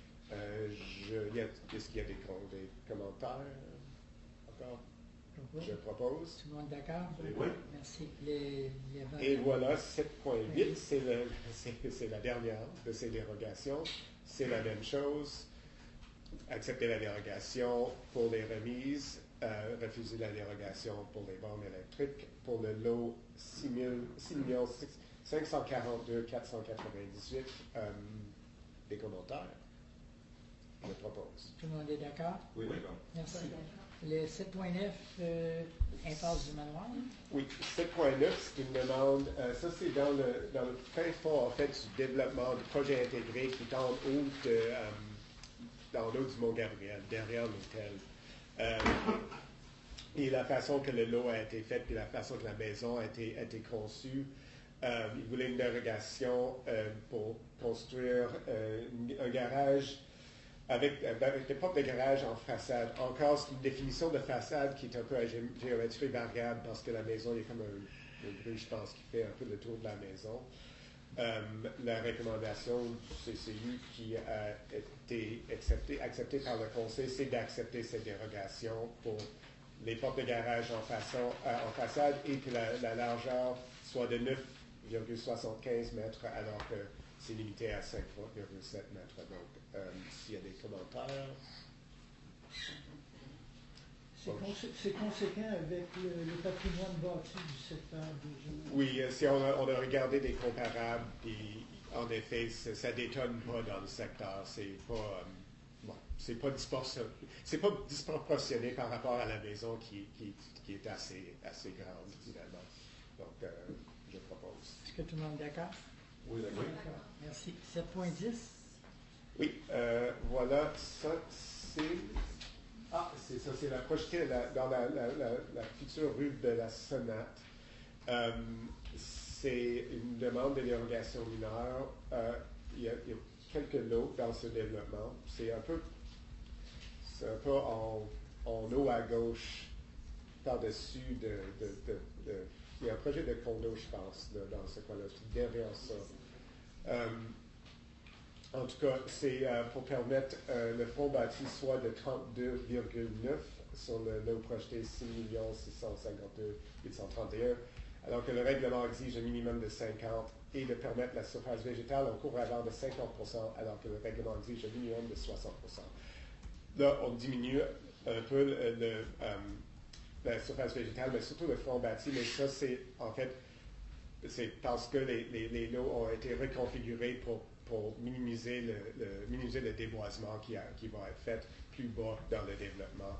Est-ce qu'il y a des commentaires encore? Je propose. Tout le monde d'accord? Oui. Merci. Et voilà, 7.8, c'est la dernière de ces dérogations. C'est la même chose. Accepter la dérogation pour les remises, refuser la dérogation pour les bornes électriques. Pour le lot 6 542 498, des commentaires. Je propose. Tout le monde est d'accord? Oui, d'accord. Merci. Le 7.9, impasse du manoir. Oui, 7.9, c'est une demande. Ça, c'est dans le fin fond, en fait, du développement du projet intégré qui est en haut dans l'eau du Mont-Gabriel, derrière l'hôtel. Et la façon que le lot a été fait, puis la façon que la maison a été conçue, ils voulaient une dérogation pour construire un garage avec des portes de garage en façade. Encore, c'est une définition de façade qui est un peu à géométrie variable parce que la maison, il y a comme une grue, je pense, qui fait un peu le tour de la maison. La recommandation du CCU qui a été acceptée par le Conseil, c'est d'accepter cette dérogation pour les portes de garage en façade et que la largeur soit de 9,75 mètres alors que c'est limité à 5,7 mètres. Donc, s'il y a des commentaires. C'est conséquent avec le patrimoine bâti du secteur déjà. Oui, si on a regardé des comparables, puis en effet, ça ne détonne pas dans le secteur. C'est pas disproportionné par rapport à la maison qui est assez grande, finalement. Donc, je propose. Est-ce que tout le monde est d'accord? Oui, d'accord. Merci. 7.10. Oui, voilà, ça c'est... Ah, c'est ça, c'est la projetée dans la future rue de la Sonate. C'est une demande de dérogation mineure. Il y a quelques lots dans ce développement. C'est un peu en haut à gauche, par-dessus il y a un projet de condo, je pense, dans ce coin-là, derrière ça. En tout cas, c'est pour permettre le fonds bâti soit de 32,9 sur le lot projeté 6 652 831, alors que le règlement exige un minimum de 50 et de permettre la surface végétale en cours avant de 50 alors que le règlement exige un minimum de 60 Là, on diminue un peu la surface végétale, mais surtout le fond bâti, mais ça, c'est en fait, c'est parce que les lots ont été reconfigurés pour minimiser le déboisement qui va être fait plus bas dans le développement.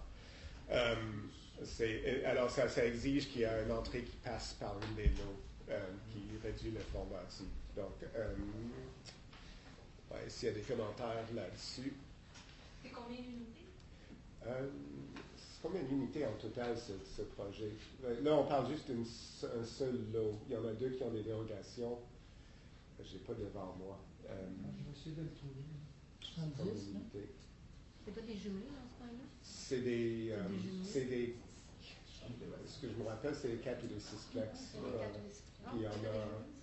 Alors, ça exige qu'il y ait une entrée qui passe par une des lots qui réduit le fond bâti. Donc, s'il y a des commentaires là-dessus. C'est combien d'unités? C'est combien d'unités en total, ce projet? Là, on parle juste d'un seul lot. Il y en a 2 qui ont des dérogations. Je n'ai pas devant moi. Je vais essayer de le trouver. 70, non? C'est pas des jumelés dans ce point-là? C'est des ce que je me rappelle, c'est les 4 ou les 6 plex. Il y en a.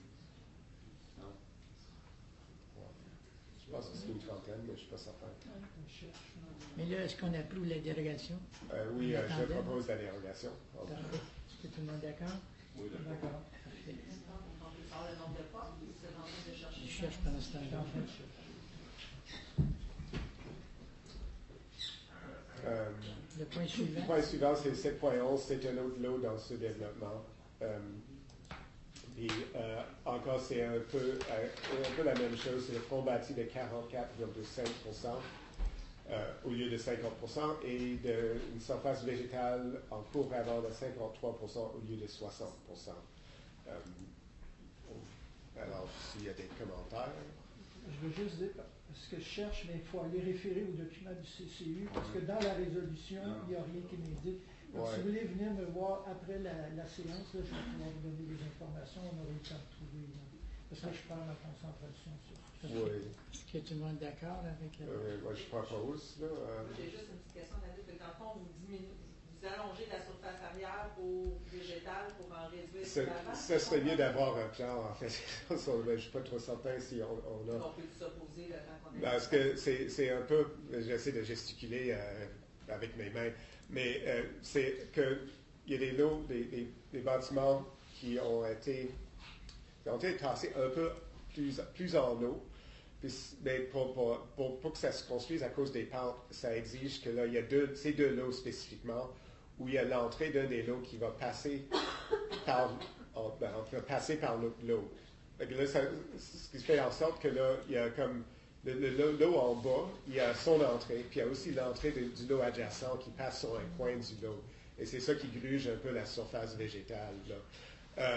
Je pense que c'est une trentaine, mais je ne suis pas certain. Mais là, est-ce qu'on approuve la dérogation? Oui, je propose la dérogation. Est-ce que tout le monde est d'accord? Oui, D'accord. On peut faire le nombre de portes, c'est en train de chercher. Je cherche pendant ce temps-là. Le point suivant. Le point suivant, c'est 7.11. C'est un autre lot dans ce développement. Puis, encore, c'est un peu la même chose. C'est le fonds bâti de 44,5 au lieu de 50 et une surface végétale en cours avant de 53 au lieu de 60 Alors, s'il y a des commentaires. Je veux juste dire, ce que je cherche, mais il faut aller référer au document du CCU, parce que dans la résolution, il n'y a rien qui m'indique. Donc, si vous voulez venir me voir après la séance, là, je vais pouvoir vous donner des informations, on aurait le temps de trouver. Là, parce que je prends ma concentration sur ça. Oui. Est-ce que tout le monde est d'accord avec la... Moi, je propose. Là, J'ai juste une petite question là-dessus. Dans le fond, vous allongez la surface arrière pour végétale pour en réduire l'avant? Ça serait mieux d'avoir un plan, en fait. Je ne suis pas trop certain si on a... On peut s'opposer le temps qu'on a... Parce que c'est un peu... J'essaie de gesticuler avec mes mains, mais c'est qu'il y a des lots, des bâtiments qui ont été tassés un peu plus en eau. Mais pour que ça se construise à cause des pentes, ça exige que là, il y a ces 2 lots spécifiquement, où il y a l'entrée d'un des lots qui va passer par l'autre lot. Là, ce qui fait en sorte que là, il y a comme le lot en bas, il y a son entrée, puis il y a aussi l'entrée du lot adjacent qui passe sur un coin du lot. Et c'est ça qui gruge un peu la surface végétale, là.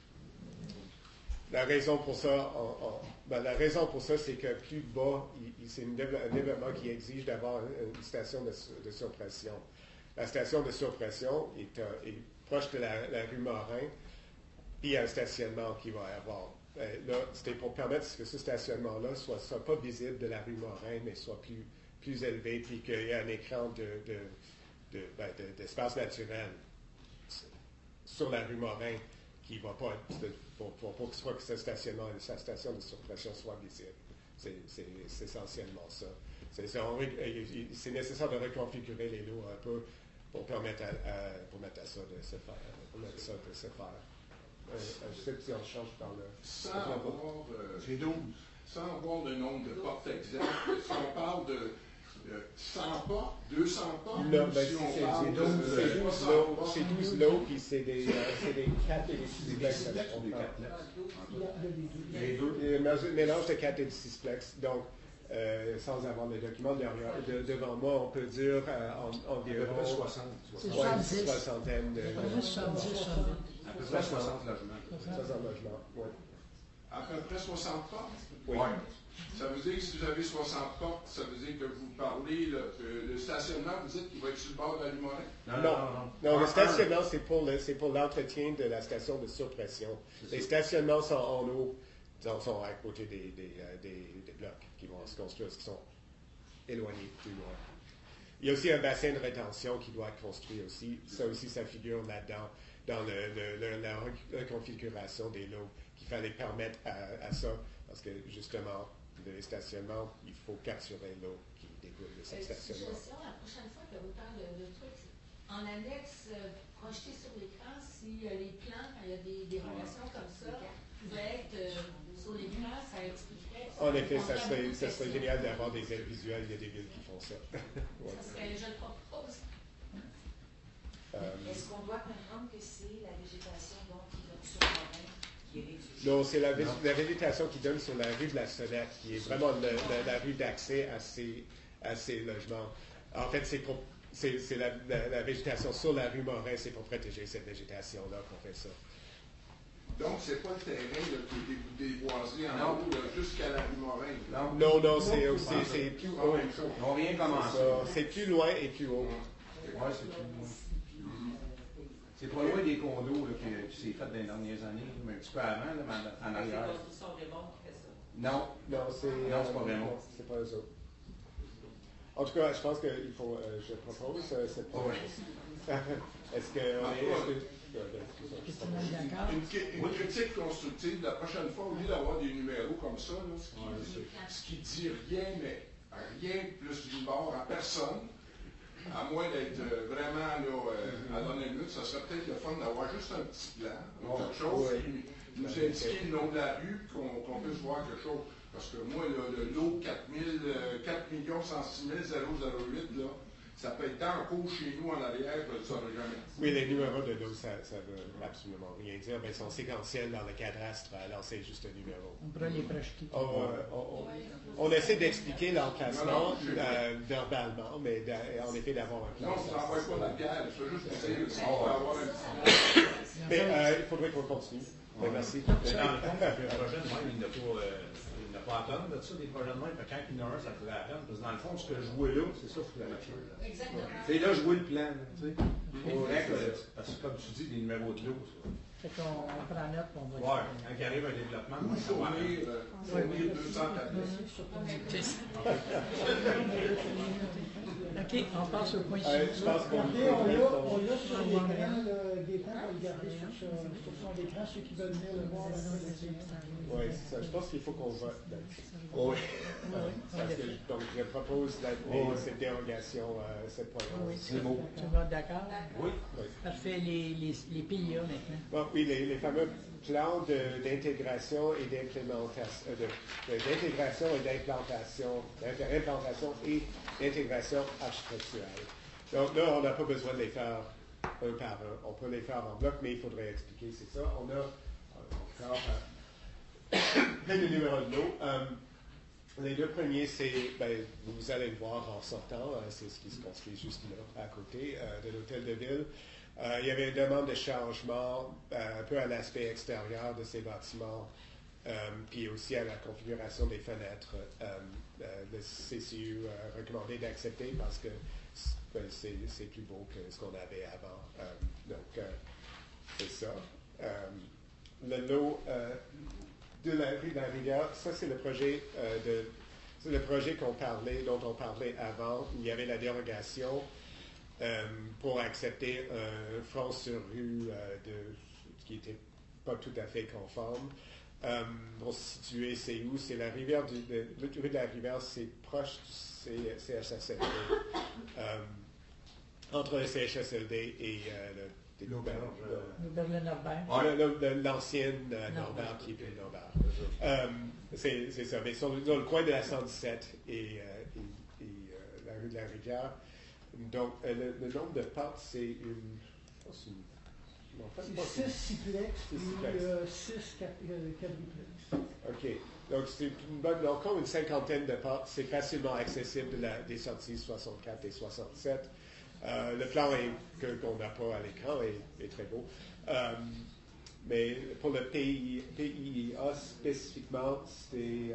La raison pour ça, c'est que plus bas, c'est un développement qui exige d'avoir une station de surpression. La station de surpression est proche de la rue Morin, puis il y a un stationnement qu'il va y avoir. Là, c'était pour permettre que ce stationnement-là soit pas visible de la rue Morin, mais soit plus élevé, puis qu'il y ait un écran d'espace naturel sur la rue Morin qui ne va pas être, pour que ce stationnement, sa station de surpression soit visible. C'est essentiellement ça. C'est nécessaire de reconfigurer les lots un peu pour permettre à ça de se faire. Je sais si on change dans le... Sans avoir le nombre de portes exactes, si on parle de 100 portes, 200 portes, non, si on parle c'est 12 lots, puis c'est des 4 et des 6 plex. Un mélange de 4 et de 6 plex. Donc, sans avoir le document devant moi, on peut dire environ 70. soixantaine de... À peu près 60 logements. 60 logements, oui. à peu près 60 portes. Oui. Ça veut dire que si vous avez 60 portes, ça veut dire que vous parlez, le stationnement, vous dites qu'il va être sur le bord de la rue Morin? Non, le stationnement, c'est pour l'entretien de la station de surpression. Les stationnements sont en haut, sont à côté des blocs qui vont se construire, qui sont éloignés plus loin. Il y a aussi un bassin de rétention qui doit être construit aussi. Ça aussi, ça figure là-dedans, dans la reconfiguration des lots, qu'il fallait permettre à ça, parce que justement, les stationnements, il faut capturer l'eau qui découle de ces stationnements. Suggestion, la prochaine fois que vous parlez de trucs, en annexe, projeté sur l'écran, si les plans, quand il y a des relations comme ça, pouvaient être sur l'écran, ça expliquerait. En effet, ça serait génial d'avoir des aides visuelles. Il y a des villes qui font ça. Ouais. Ça serait, je le propose. Est-ce qu'on doit comprendre que c'est la végétation donc, qui donne sur le marin qui est réduite? Non, c'est la végétation qui donne sur la rue de la Sonnette, qui est vraiment la rue d'accès à ces logements. En fait, c'est la végétation sur la rue Morin, c'est pour protéger cette végétation-là qu'on fait ça. Donc, c'est pas le terrain là, qui est déboisé en haut jusqu'à la rue Morin. Là. Non, c'est plus haut. On vient commencer. C'est plus loin et plus haut. Ouais, c'est plus loin. C'est pas loin des condos là, qui s'est fait dans les dernières années, mais un petit peu avant, là, en arrière. C'est Construction Raymond qui fait ça. Non, c'est pas Raymond. C'est pas eux autres. En tout cas, je pense qu'il faut. Je propose cette proposition. Est-ce que. Une critique constructive, la prochaine fois, au lieu d'avoir des numéros comme ça, là, ce qui dit rien, mais rien plus d'une barre à personne, à moins d'être vraiment là, à l'anonyme, ça serait peut-être le fun d'avoir juste un petit plan, quelque chose qui nous indique le nom de la rue, qu'on puisse voir quelque chose. Parce que moi, le lot 4 106 008, là, ça peut être dans le cours chez nous en arrière, je ne le saurais jamais. Oui, les numéros de dos, ça ne veut absolument rien dire. Mais ils sont séquentiels dans le cadastre, alors c'est juste un numéro. On pourrait les projeter. On essaie d'expliquer l'emplacement verbalement, mais en effet d'avoir un plan. Non, tu n'envoies pas la pierre, je veux juste essayer de avoir un petit. Mais il faudrait qu'on continue. Mais merci. Dans le fond, le projet de même, il n'a pas à attendre de ça, des projets de même. Quand il y en a un, ça pourrait attendre. Parce que dans le fond, ce que je vois là, c'est ça qu'il faut la faire. Exactement. C'est là, je vois le plan. Parce que, comme tu dis, des numéros de l'eau. Fait qu'on prend note pour Ouais, quand il arrive un développement, on va savoir. Fournir 200 tablettes. OK, on passe au point Je suivant. pense qu'on Regardez, on l'a sur l'écran, Gaétan va le garder sur son écran, ceux qui veulent venir le voir. Oui, c'est ça. Je pense qu'il faut qu'on vote là-dessus. Oui. Parce que, donc, je propose cette dérogation, cette point-là. C'est beau. Tout le monde d'accord? Oui. Parfait, les PIA maintenant. Bon, oui, les fameux plans d'intégration et d'implémentation, d'intégration et d'implantation, implantation et d'intégration architecturale. Donc là, on n'a pas besoin de les faire un par un. On peut les faire en bloc, mais il faudrait expliquer, c'est ça. On a encore plein de numéros de l'eau. Les deux premiers, c'est, vous allez le voir en sortant, c'est ce qui se construit juste là, à côté de l'hôtel de ville. Il y avait une demande de changement un peu à l'aspect extérieur de ces bâtiments, puis aussi à la configuration des fenêtres. Le CCU a recommandé d'accepter parce que c'est plus beau que ce qu'on avait avant. Donc, c'est ça. Le lot de la rue de la Rivière, ça c'est le projet c'est le projet dont on parlait avant, où il y avait la dérogation pour accepter un front sur rue qui n'était pas tout à fait conforme. Pour se situer, c'est où? C'est la rivière le rue de la Rivière, c'est proche du CHSLD. Entre le CHSLD et L'Auberge-Norbert. L'ancienne Norbert qui est plus Norbert. C'est ça. Mais sur le coin de la 117 et la rue de la Rivière. Donc, le nombre de portes, c'est C'est 6 simplex et 6 quadruplex. OK. Donc, c'est encore une cinquantaine de portes. C'est facilement accessible des sorties 64 et 67. Le plan qu'on n'a pas à l'écran est très beau. Mais pour le PIA spécifiquement, c'était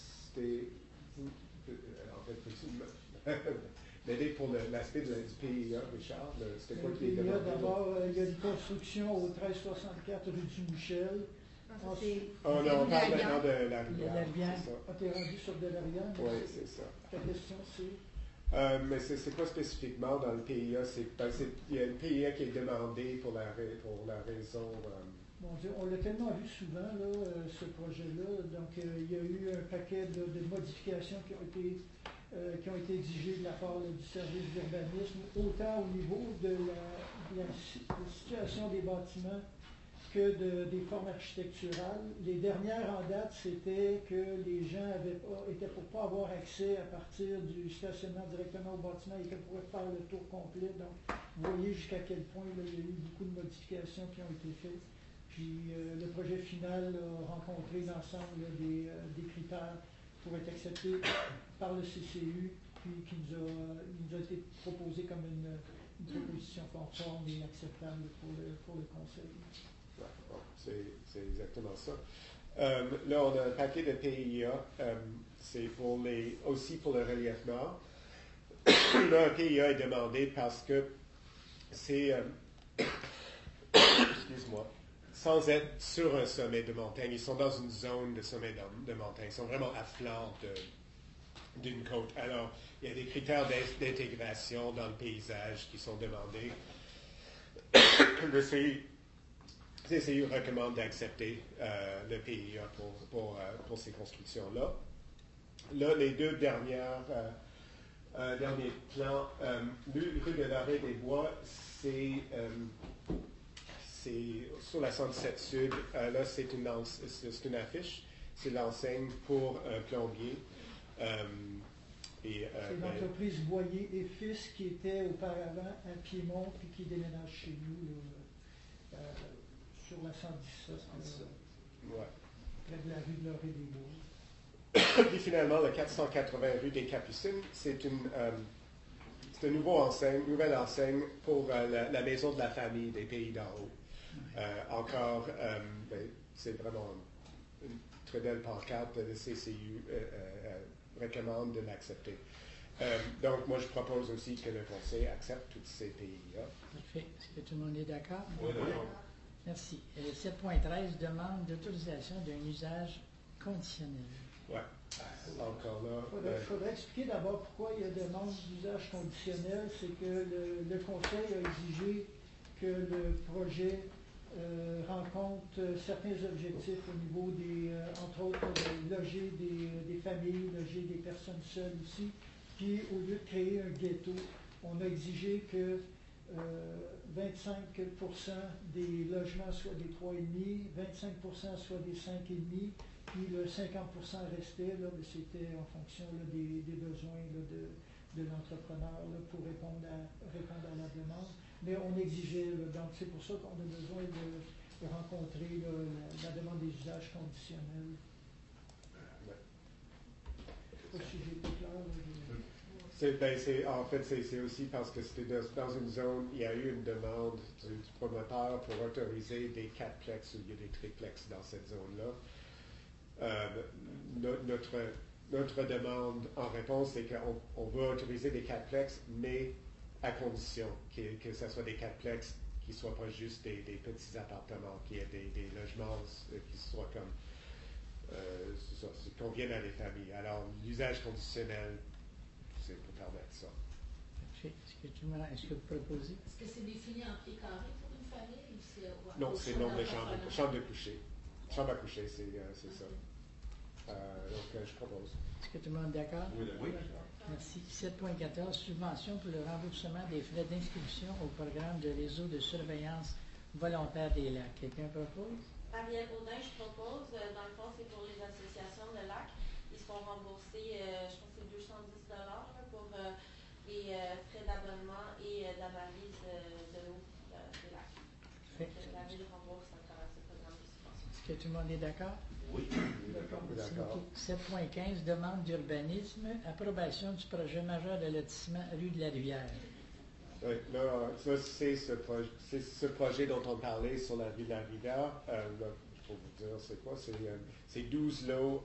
en fait, m'aider pour l'aspect du PIA, Richard. C'était quoi qui est demandé? D'abord, il y a une construction au 1364 rue du Michel. On parle maintenant de la rivière. Tu es rendu sur Delariane? Oui, c'est ça. Ta question, c'est? Mais c'est quoi spécifiquement dans le PIA? Il y a une PIA qui est demandée pour la raison... on l'a tellement vu souvent, là, ce projet-là. Donc, il y a eu un paquet de modifications qui ont été exigées de la part du service d'urbanisme, autant au niveau de la situation des bâtiments que des formes architecturales. Les dernières en date, c'était que les gens étaient pour pas avoir accès à partir du stationnement directement au bâtiment, ils étaient pour faire le tour complet. Donc, vous voyez jusqu'à quel point là, il y a eu beaucoup de modifications qui ont été faites. Puis le projet final a rencontré l'ensemble des critères pour être accepté par le CCU, puis qui nous a été proposé comme une proposition conforme et acceptable pour le Conseil. Ouais, bon, c'est exactement ça. Là, on a un paquet de PIA. C'est aussi pour le relief nord. Là, un PIA est demandé parce que c'est, excuse-moi, sans être sur un sommet de montagne. Ils sont dans une zone de sommet de montagne. Ils sont vraiment à flanc d'une côte. Alors, il y a des critères d'intégration dans le paysage qui sont demandés. Le CCU recommande d'accepter le PIA pour ces constructions-là. Là, les deux derniers plans, rue de l'Arrêt des Bois, c'est sur la 117 Sud. Là, c'est une affiche. C'est l'enseigne pour un plombier. C'est l'entreprise Boyer et Fils qui était auparavant à Piémont puis qui déménage chez nous sur la 117, près de la rue de l'Orée des Bois. Puis finalement, le 480 rue des Capucines, c'est une nouvelle enseigne pour la maison de la famille des Pays d'en haut. Encore, c'est vraiment une très belle pancarte. Le CCU recommande de l'accepter. Donc, moi, je propose aussi que le Conseil accepte tous ces pays-là. Parfait. Est-ce que tout le monde est d'accord? Oui, d'accord. Merci. 7.13 demande d'autorisation d'un usage conditionnel. Oui. Encore là. Il faudrait expliquer d'abord pourquoi il y a demande d'usage conditionnel. C'est que le Conseil a exigé que le projet rencontre certains objectifs au niveau entre autres, de loger des familles, loger des personnes seules aussi. Puis, au lieu de créer un ghetto, on a exigé que 25% des logements soient des 3,5, 25% soient des 5,5, puis le 50% restait, là, c'était en fonction là, des besoins là, de l'entrepreneur là, pour répondre à la demande. Mais on exigeait, là, donc c'est pour ça qu'on a besoin de rencontrer là, la demande des usages conditionnels. Je ne sais pas si j'ai été clair. En fait, c'est aussi parce que c'était dans une zone, il y a eu une demande du promoteur pour autoriser des 4plex au lieu des triplex dans cette zone-là. Notre demande en réponse, c'est qu'on veut autoriser des 4plex, mais à condition que ce soit des 4plex qui ne soient pas juste des petits appartements, qu'il y ait des logements qui soient comme, qui conviennent à des familles. Alors, l'usage conditionnel, c'est pour permettre ça. Est-ce que vous proposez? Est-ce que c'est défini en pieds carrés pour une famille? Non, c'est le nombre de chambres de coucher. Chambre à coucher, c'est ça. Donc, je propose. Est-ce que tout le monde est d'accord? Oui. Merci. 7.14, subvention pour le remboursement des frais d'inscription au programme de réseau de surveillance volontaire des lacs. Quelqu'un propose? Ariel Audin, je propose. Dans le fond, c'est pour les associations de lacs. Ils se font rembourser, je pense que c'est 210 $ pour les frais d'abonnement et d'analyse de l'eau des lacs. Donc, la ville rembourse à travers ce programme de subvention. Est-ce que tout le monde est d'accord? Oui. Merci beaucoup. 7.15, demande d'urbanisme, approbation du projet majeur de lotissement rue de la Rivière. Oui, là, ça, c'est ce projet dont on parlait sur la rue de la Rivière. Là, pour vous dire, c'est quoi? C'est 12 lots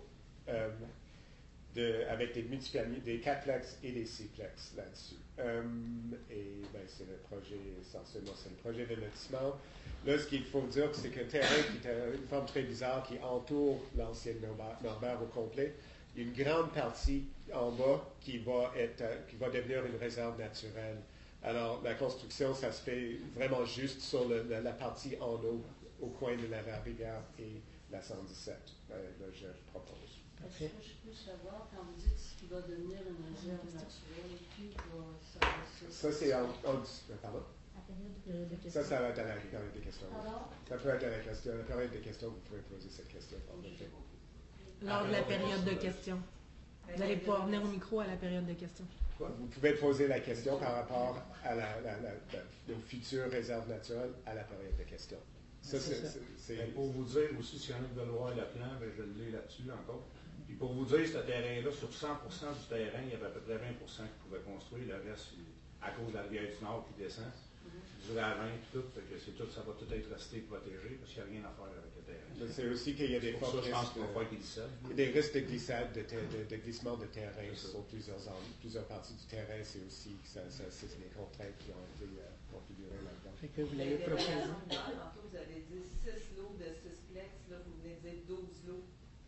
avec des multifamiliers, des 4plex et des 6plex là-dessus. C'est le projet, essentiellement, c'est le projet de lotissement. Là, ce qu'il faut dire, c'est qu'un terrain qui est une forme très bizarre qui entoure l'ancienne Norbert au complet. Il y a une grande partie en bas qui va devenir une réserve naturelle. Alors, la construction, ça se fait vraiment juste sur la partie en haut au coin de la rivière et la 117. Là, je propose. Est-ce que je peux savoir, quand vous dites ce qui va devenir une réserve naturelle, qui va ça, c'est pardon? Ça va être à la période des questions. Pardon? Ça peut être à la période des questions, vous pouvez poser cette question. Lors de la période de questions. Vous allez pouvoir venir au micro à la période de questions. Vous pouvez poser la question par rapport à aux futures réserves naturelles à la période de questions. Ça, c'est pour vous dire aussi, s'il y en a qui veulent voir le plan, ben, je l'ai là-dessus encore. Puis pour vous dire, ce terrain-là, sur 100% du terrain, il y avait à peu près 20% qui pouvaient construire. Le reste, à cause de la rivière du Nord qui descend, du ravin et tout, fait que ça va tout être resté protégé parce qu'il n'y a rien à faire avec le terrain. C'est aussi qu'il y a des forts risques de glissade, de glissement de terrain sur plusieurs parties du terrain. C'est aussi c'est les contraintes qui ont été configurées là-dedans. Fait que vous l'avez proposé. Tantôt, vous avez dit 6 lots de 6 plex, là, vous venez de dire 12 lots.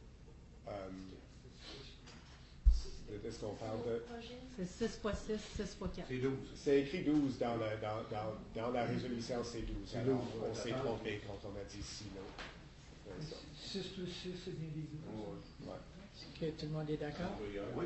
Est-ce qu'on parle de... C'est 6 x 6, 6 x 4. C'est 12. C'est écrit 12 dans la résolution, c'est 12. Alors, on s'est trompé quand on a dit 6 lots. 6 plus 6, c'est bien des 12. Ouais. Est-ce que tout le monde est d'accord? Oui.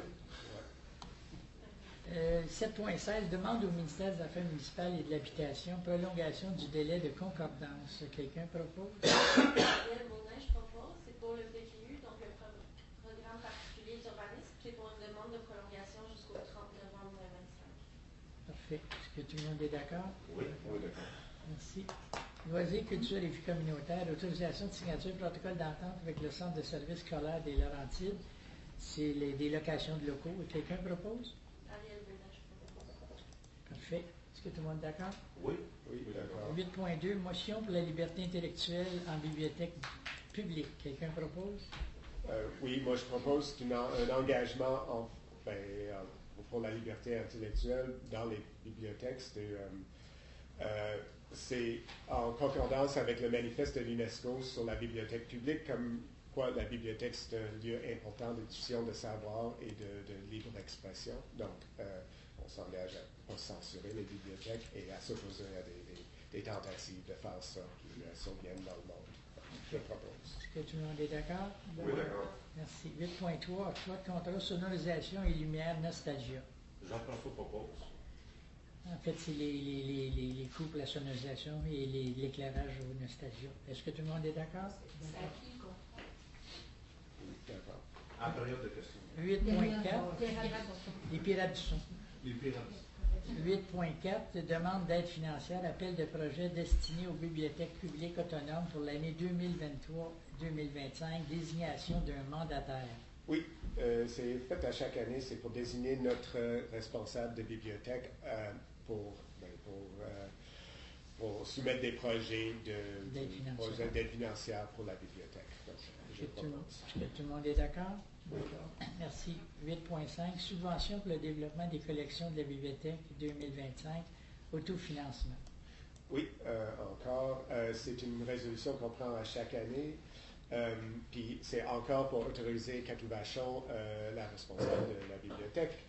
7.16 demande au ministère des Affaires municipales et de l'Habitation prolongation du délai de concordance. Quelqu'un propose? Ariel Baudin, je propose. C'est pour le PQU, donc le programme particulier d'urbanisme. C'est pour une demande de prolongation jusqu'au 30 novembre 2025. Parfait. Est-ce que tout le monde est d'accord? Oui, d'accord. Merci. Loisirs, culture et vie communautaire, autorisation de signature protocole d'entente avec le Centre de services scolaires des Laurentides. C'est des locations de locaux. Quelqu'un propose? Ariel Baudin, je propose. Parfait. Est-ce que tout le monde est d'accord? Oui, d'accord. 8.2, motion pour la liberté intellectuelle en bibliothèque publique. Quelqu'un propose? Oui, moi je propose un engagement pour la liberté intellectuelle dans les bibliothèques. C'est en concordance avec le manifeste de l'UNESCO sur la bibliothèque publique, comme quoi la bibliothèque c'est un lieu important de diffusion de savoir et de libre expression. Donc, on s'engage à ne pas censurer les bibliothèques et à s'opposer à des tentatives de faire ça qui surviennent dans le monde. Je propose. Est-ce que tout le monde est d'accord? Oui, d'accord. Merci. 8.3, choix de contrat sonorisation et lumière Nostalgia. Jean-François propose. En fait, c'est les coûts pour la sonorisation et l'éclairage au Nostalgia. Est-ce que tout le monde est d'accord? C'est à qui, quoi? D'accord. À la période de questions. 8.4, les pirates du son. Les pirates. 8.4, demande d'aide financière, appel de projet destiné aux bibliothèques publiques autonomes pour l'année 2023-2025, désignation d'un mandataire. Oui, c'est fait à chaque année, c'est pour désigner notre responsable de bibliothèque pour soumettre des projets d'aide financière pour la bibliothèque. Donc, Est-ce que tout le monde est d'accord? D'accord. Merci. 8.5, subvention pour le développement des collections de la bibliothèque 2025, autofinancement. Oui, encore, c'est une résolution qu'on prend à chaque année. Puis c'est encore pour autoriser Katou Vachon, la responsable de la bibliothèque,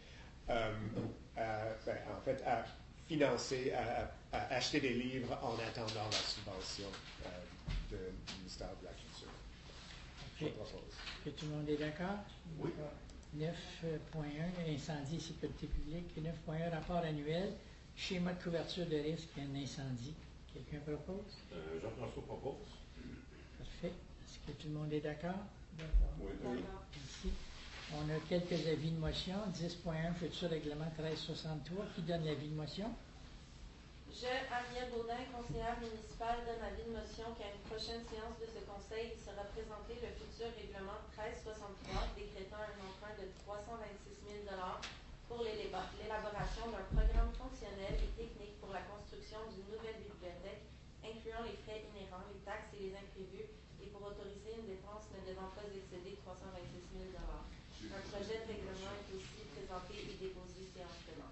en fait, à financer, à acheter des livres en attendant la subvention du ministère de la Culture. Je propose. Est-ce que tout le monde est d'accord? Oui. 9.1, incendie et sécurité publique. 9.1, rapport annuel, schéma de couverture de risque et un incendie. Quelqu'un propose? Jean-François propose. Parfait. Est-ce que tout le monde est d'accord? D'accord. Oui, Merci. On a quelques avis de motion. 10.1, futur règlement 1363. Qui donne l'avis de motion? Je, Ariel Baudin, conseillère municipale, donne avis de motion qu'à une prochaine séance de ce conseil, il sera présenté le futur règlement 1363 décrétant un emprunt de 326 000 pour l'élaboration d'un programme fonctionnel et technique pour la construction d'une nouvelle bibliothèque, incluant les frais inhérents, les taxes et les imprévus, et pour autoriser une dépense ne devant pas excéder 326 000 Un projet de règlement est aussi présenté et déposé séance tenante.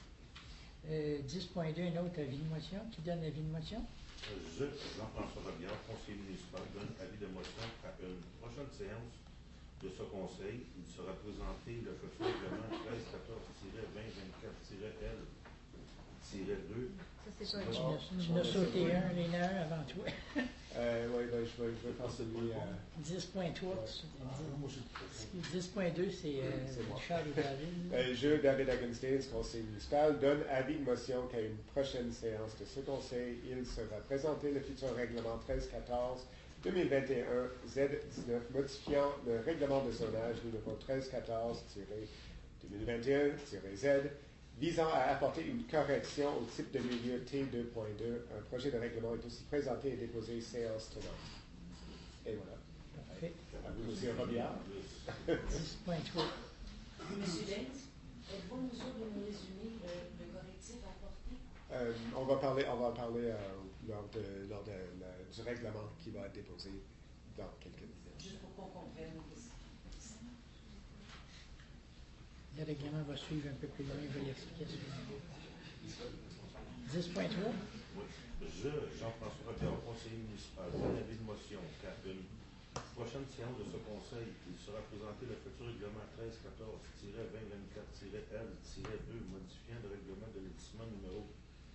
10.2, un autre avis de motion. Qui donne l'avis de motion? Je, Jean-François Robillard, conseiller municipal, donne avis de motion à une prochaine séance de ce conseil. Il sera présenté le futur règlement 1314-2024-L-2. Ça, c'est pas tu n'as sauté un avant toi. Oui, je vais faire celui. 10.3. 10.2, c'est moi. Charles David. Je, David Hagenstein, conseiller municipal, donne avis de motion qu'à une prochaine séance de ce conseil, il sera présenté le futur règlement 1314 2021 Z19 modifiant le règlement de zonage numéro 1314-2021-Z visant à apporter une correction au type de milieu T2.2. Un projet de règlement est aussi présenté et déposé séance tenante. Et voilà. Parfait. À vous, M. Robillard. 10.3. Monsieur Lenz, êtes-vous en mesure de nous résumer le correctif apporté? On va en parler lors du règlement qui va être déposé dans quelques minutes. Juste pour qu'on comprenne. Le règlement va suivre un peu plus loin, je vais l'expliquer. 10.3. Oui. Je, Jean-François Robillard, conseiller municipal, donne avis de motion qu'à une prochaine séance de ce conseil, il sera présenté le futur règlement 1314-2024-L-2 modifiant le règlement de lotissement numéro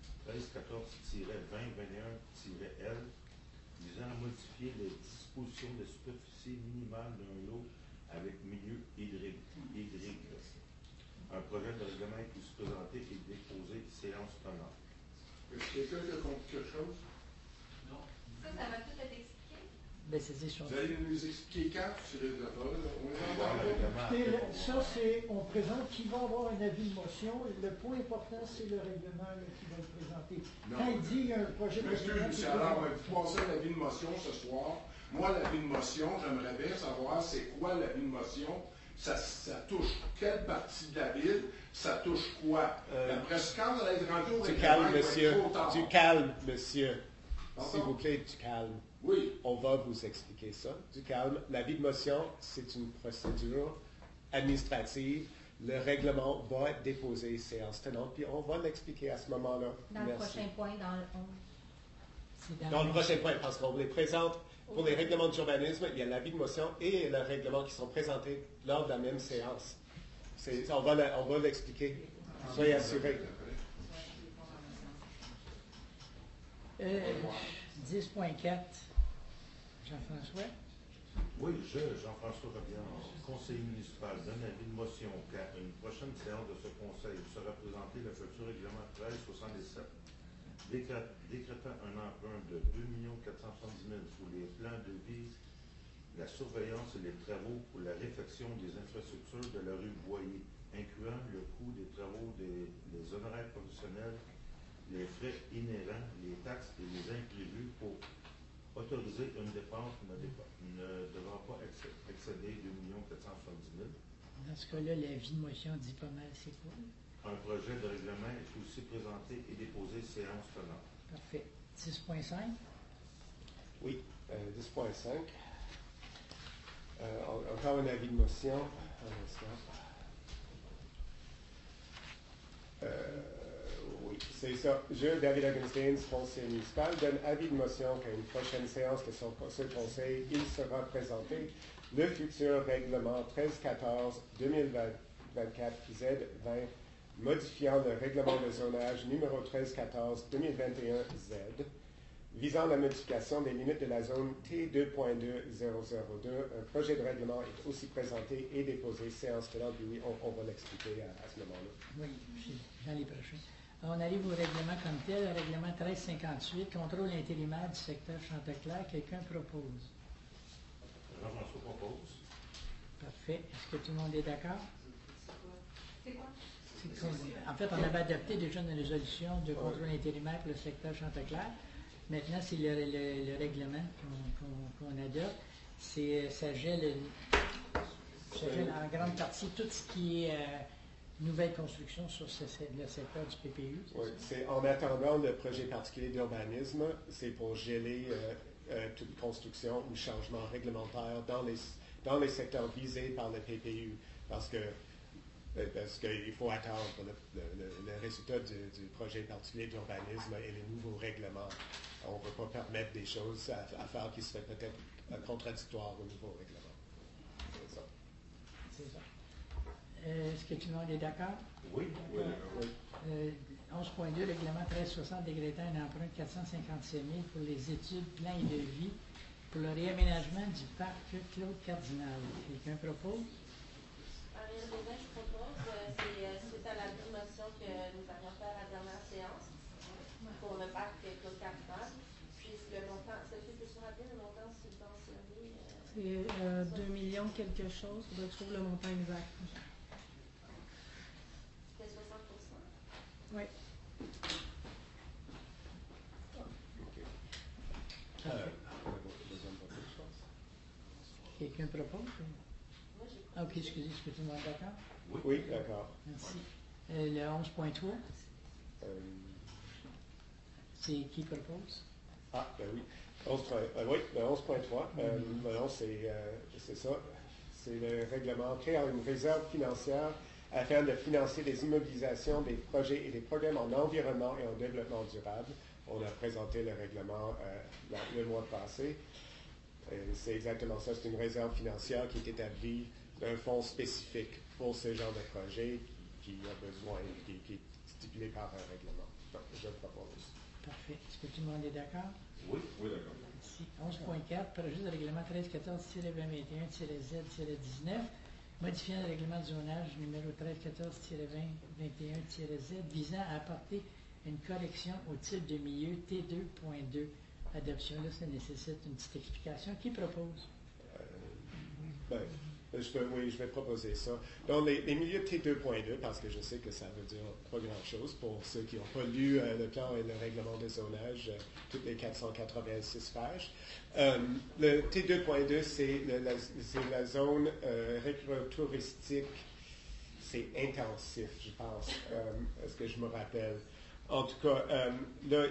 1314-2021-L visant à modifier les dispositions de superficie minimale d'un lot avec milieu hydrique. Un projet de règlement est aussi présenté et déposé séance tenante. Est-ce que quelqu'un qui a compris quelque chose? Ça va tout être expliqué? Ben, c'est sur... Vous allez nous expliquer quand tu serais de la parole? On est en Écoutez, ça, c'est, on présente qui va avoir un avis de motion. Le point important, c'est le règlement qui va être présenté. Quand il dit un projet de règlement... Excuse-moi, alors, on va passer l'avis de motion ce soir. Moi, l'avis de motion, j'aimerais bien savoir c'est quoi l'avis de motion. Ça touche quelle partie de la ville? Ça touche quoi? Après ce quand vous allez être rendu au Du règlement, calme, il va être monsieur. trop tard. Du calme, monsieur. Pardon? S'il vous plaît, du calme. Oui. On va vous expliquer ça. Du calme. L'avis de motion, c'est une procédure administrative. Le règlement va être déposé séance tenante, puis on va l'expliquer à ce moment-là. Dans le prochain point, dans le 11. Dans le prochain point, parce qu'on les présente pour les règlements d'urbanisme, il y a l'avis de motion et le règlement qui sont présentés lors de la même séance. On va l'expliquer. Soyez assurés. 10.4. Jean-François. Oui, Jean-François Robillard, conseiller municipal, donne avis de motion qu'à une prochaine séance de ce conseil sera présenté le futur règlement 1377 décrétant un emprunt de 2 470 000 sous les plans de vie, la surveillance et les travaux pour la réfection des infrastructures de la rue Boyer, incluant le coût des travaux des honoraires professionnels, les frais inhérents, les taxes et les imprévus pour autoriser une dépense ne devant pas excéder 2 470 000. Dans ce cas-là, l'avis de motion dit pas mal, c'est quoi? Un projet de règlement est aussi présenté et déposé séance tenante. Parfait. 10.5. Oui, 10.5. Encore un avis de motion. Oui, c'est ça. Je, David Hagenstein, conseiller municipal, donne avis de motion qu'à une prochaine séance de ce conseil, il sera présenté le futur règlement 1314-2024-Z20 modifiant le règlement de zonage numéro 1314-2021-Z visant la modification des limites de la zone T2.2002. Un projet de règlement est aussi présenté et déposé séance tenante. Oui, on va l'expliquer à ce moment-là. Oui, dans les prochains. On arrive au règlement comme tel, le règlement 1358, contrôle intérimaire du secteur Chanteclair. Quelqu'un propose? Jean-François propose. Parfait. Est-ce que tout le monde est d'accord? C'est quoi? En fait, on avait adopté déjà une résolution de contrôle intérimaire pour le secteur Chanteclair. Maintenant, c'est le règlement qu'on adopte. Ça gèle en grande partie tout ce qui est nouvelle construction sur le secteur du PPU. Oui, c'est en attendant le projet particulier d'urbanisme, c'est pour geler toute construction ou changement réglementaire dans les secteurs visés par le PPU. Parce qu'il faut attendre le résultat du projet particulier d'urbanisme et les nouveaux règlements. On ne peut pas permettre des choses à faire qui seraient peut-être contradictoires au nouveau règlement. C'est ça. C'est ça. Est-ce que tout le monde est d'accord? Oui. 11.2, règlement 1360 décrétant un emprunt de 457 000 pour les études, plans et devis pour le réaménagement du parc Claude Cardinal. Quelqu'un propose? Ariel Bézin, je propose, c'est suite à la promotion que nous avions fait à la dernière séance pour le parc Claude Cardinal. Puis le montant, Sophie, peux-tu me rappeler le montant subventionné? C'est 2 millions quelque chose. Il faudrait que je trouve le montant exact. C'était 60%? Oui. Quelqu'un propose? Moi, j'ai Ah, ok, excusez, est-ce que tout le monde est d'accord? Oui, d'accord. Merci. Le 11.3, c'est qui propose? Ah, ben oui. Oui, le 11.3. Non, c'est ça. C'est le règlement créant une réserve financière afin de financer les immobilisations des projets et des programmes en environnement et en développement durable. On a présenté le règlement le mois passé. C'est exactement ça. C'est une réserve financière qui est établie d'un fonds spécifique pour ce genre de projet qui a besoin, qui est stipulé par un règlement. Donc, je le propose. Parfait. Est-ce que tout le monde est d'accord? Oui, d'accord. Merci. 11.4, projet de règlement 1314-2021-Z-19, modifiant le règlement du zonage numéro 1314-2021-Z visant à apporter une correction au type de milieu T2.2. Adoption, là, ça nécessite une petite explication. Qui propose? Je vais proposer ça. Donc, les milieux T2.2, parce que je sais que ça veut dire pas grand-chose pour ceux qui n'ont pas lu le plan et le règlement de zonage, toutes les 486 pages. Le T2.2, c'est la zone récréotouristique. C'est intensif, je pense, est-ce que je me rappelle. En tout cas, là,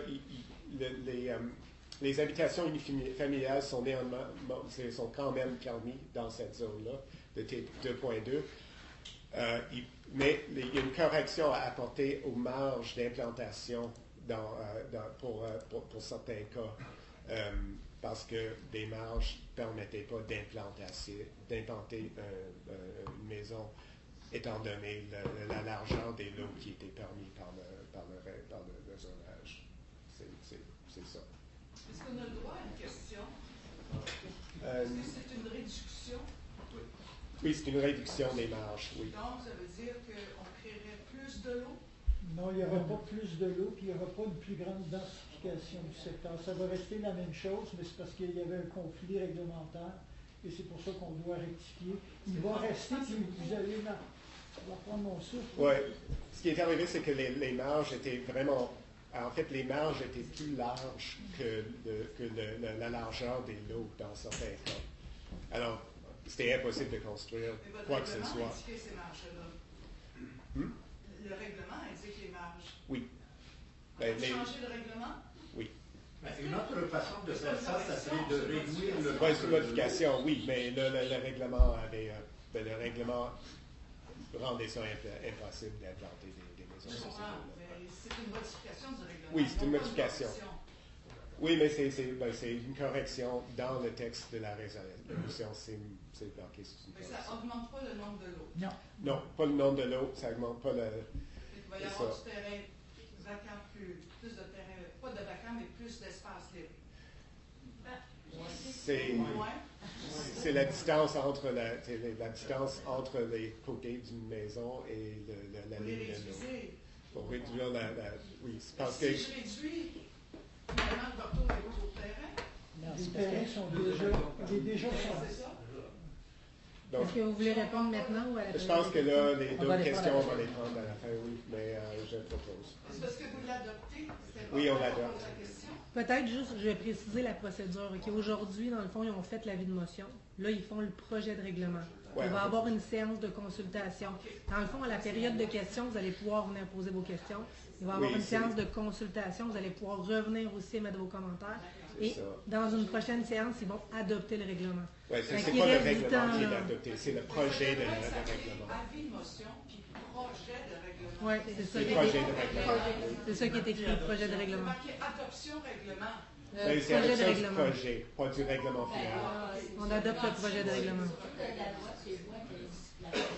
les habitations unifamiliales sont quand même permis dans cette zone-là, de T2.2. Mais il y a une correction à apporter aux marges d'implantation pour certains cas, parce que des marges ne permettaient pas d'implanter une maison, étant donné la largeur des lots qui étaient permis par le zonage. C'est ça. Est-ce qu'on a le droit à une question? Est-ce que c'est une réduction? Oui, c'est une réduction des marges, oui. Donc, ça veut dire qu'on créerait plus de l'eau? Non, il n'y aura pas plus de l'eau, puis il n'y aura pas une plus grande densification du secteur. Ça va rester la même chose, mais c'est parce qu'il y avait un conflit réglementaire, et c'est pour ça qu'on doit rectifier. Il va rester, puis vous allez... Je vais prendre mon souffle. Oui. Ce qui est arrivé, c'est que les marges étaient vraiment... En fait, les marges étaient plus larges que la largeur des lots dans certains cas. Alors, c'était impossible de construire quoi que ce soit. Le règlement indique ces marges-là. Le règlement indique les marges. Oui. On a changé le règlement? Oui. Une autre façon de faire ça serait de réduire le... Oui, c'est une modification, oui, mais le règlement avait... le règlement rendait ça impossible d'implanter des maisons sociales. C'est une modification du règlement. Oui, c'est une modification. Oui, mais c'est une correction dans le texte de la résolution. C'est marqué sur une correction. Mais ça n'augmente pas le nombre de lots. Non. Non, pas le nombre de lots, ça n'augmente pas le... Il va y avoir du terrain vacant, plus de terrain, pas de vacant, mais plus d'espace libre. C'est la distance entre les côtés d'une maison et la ligne de l'eau. Pour réduire oui, c'est parce que... Si je réduis, finalement, je retourne au terrain. Les terrains sont déjà C'est ça. Est-ce que vous voulez répondre maintenant ou à la fin? Je pense que là, les deux questions, on va les prendre à la fin, oui, mais je propose. C'est parce que vous l'adoptez? Oui, on l'adopte. Peut-être juste, je vais préciser la procédure. Aujourd'hui, dans le fond, ils ont fait l'avis de motion. Là, ils font le projet de règlement. Ouais, Il va y avoir une séance de consultation. Dans le fond, à la période de questions, vous allez pouvoir venir poser vos questions. Il va y avoir une séance de consultation. Vous allez pouvoir revenir aussi et mettre vos commentaires. Et dans une prochaine séance, ils vont adopter le règlement. Oui, c'est pas le règlement qui est adopté, c'est le projet de règlement. Avis de motion, puis projet de règlement. Oui, c'est ça. Projet de règlement. C'est ça qui est écrit, projet de règlement. C'est marqué adoption règlement. C'est adoption du projet, pas du règlement final. On adopte le projet de règlement.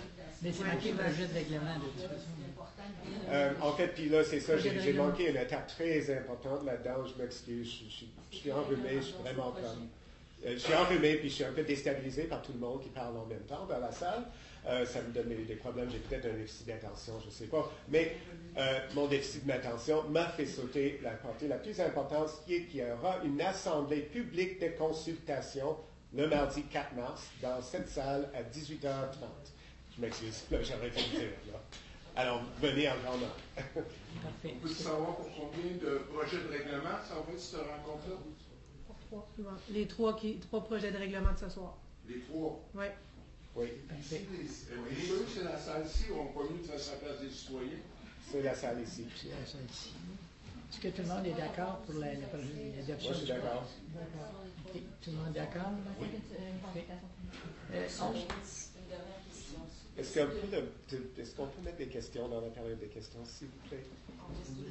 Mais c'est marqué projet de règlement de toute façon. En fait, puis là, c'est ça, j'ai manqué une étape très importante là-dedans. Je m'excuse, je suis enrhumé, je suis vraiment comme. Je suis enrhumé, puis je suis un peu déstabilisé par tout le monde qui parle en même temps dans la salle. Ça me donne des problèmes. J'ai peut-être un déficit d'attention, je ne sais pas. Mais mon déficit d'attention m'a fait sauter la partie la plus importante, qui est qu'il y aura une assemblée publique de consultation le mardi 4 mars dans cette salle à 18h30. Je m'excuse, j'aurais fait le dire. Là. Alors, venez en grand nombre. On peut savoir pour combien de projets de règlement ça va être cette rencontre-là? Les trois projets de règlement de ce soir. Les trois? Oui. Oui. C'est sûr que c'est la salle ici ou on peut mieux faire sa place des citoyens? C'est la salle ici. C'est la salle ici. Est-ce que tout le monde est d'accord pour l'adoption? Moi, je suis d'accord. Okay. Tout le monde est d'accord? Oui. Est-ce qu'on peut mettre des questions dans la période des questions, s'il vous plaît? Oui,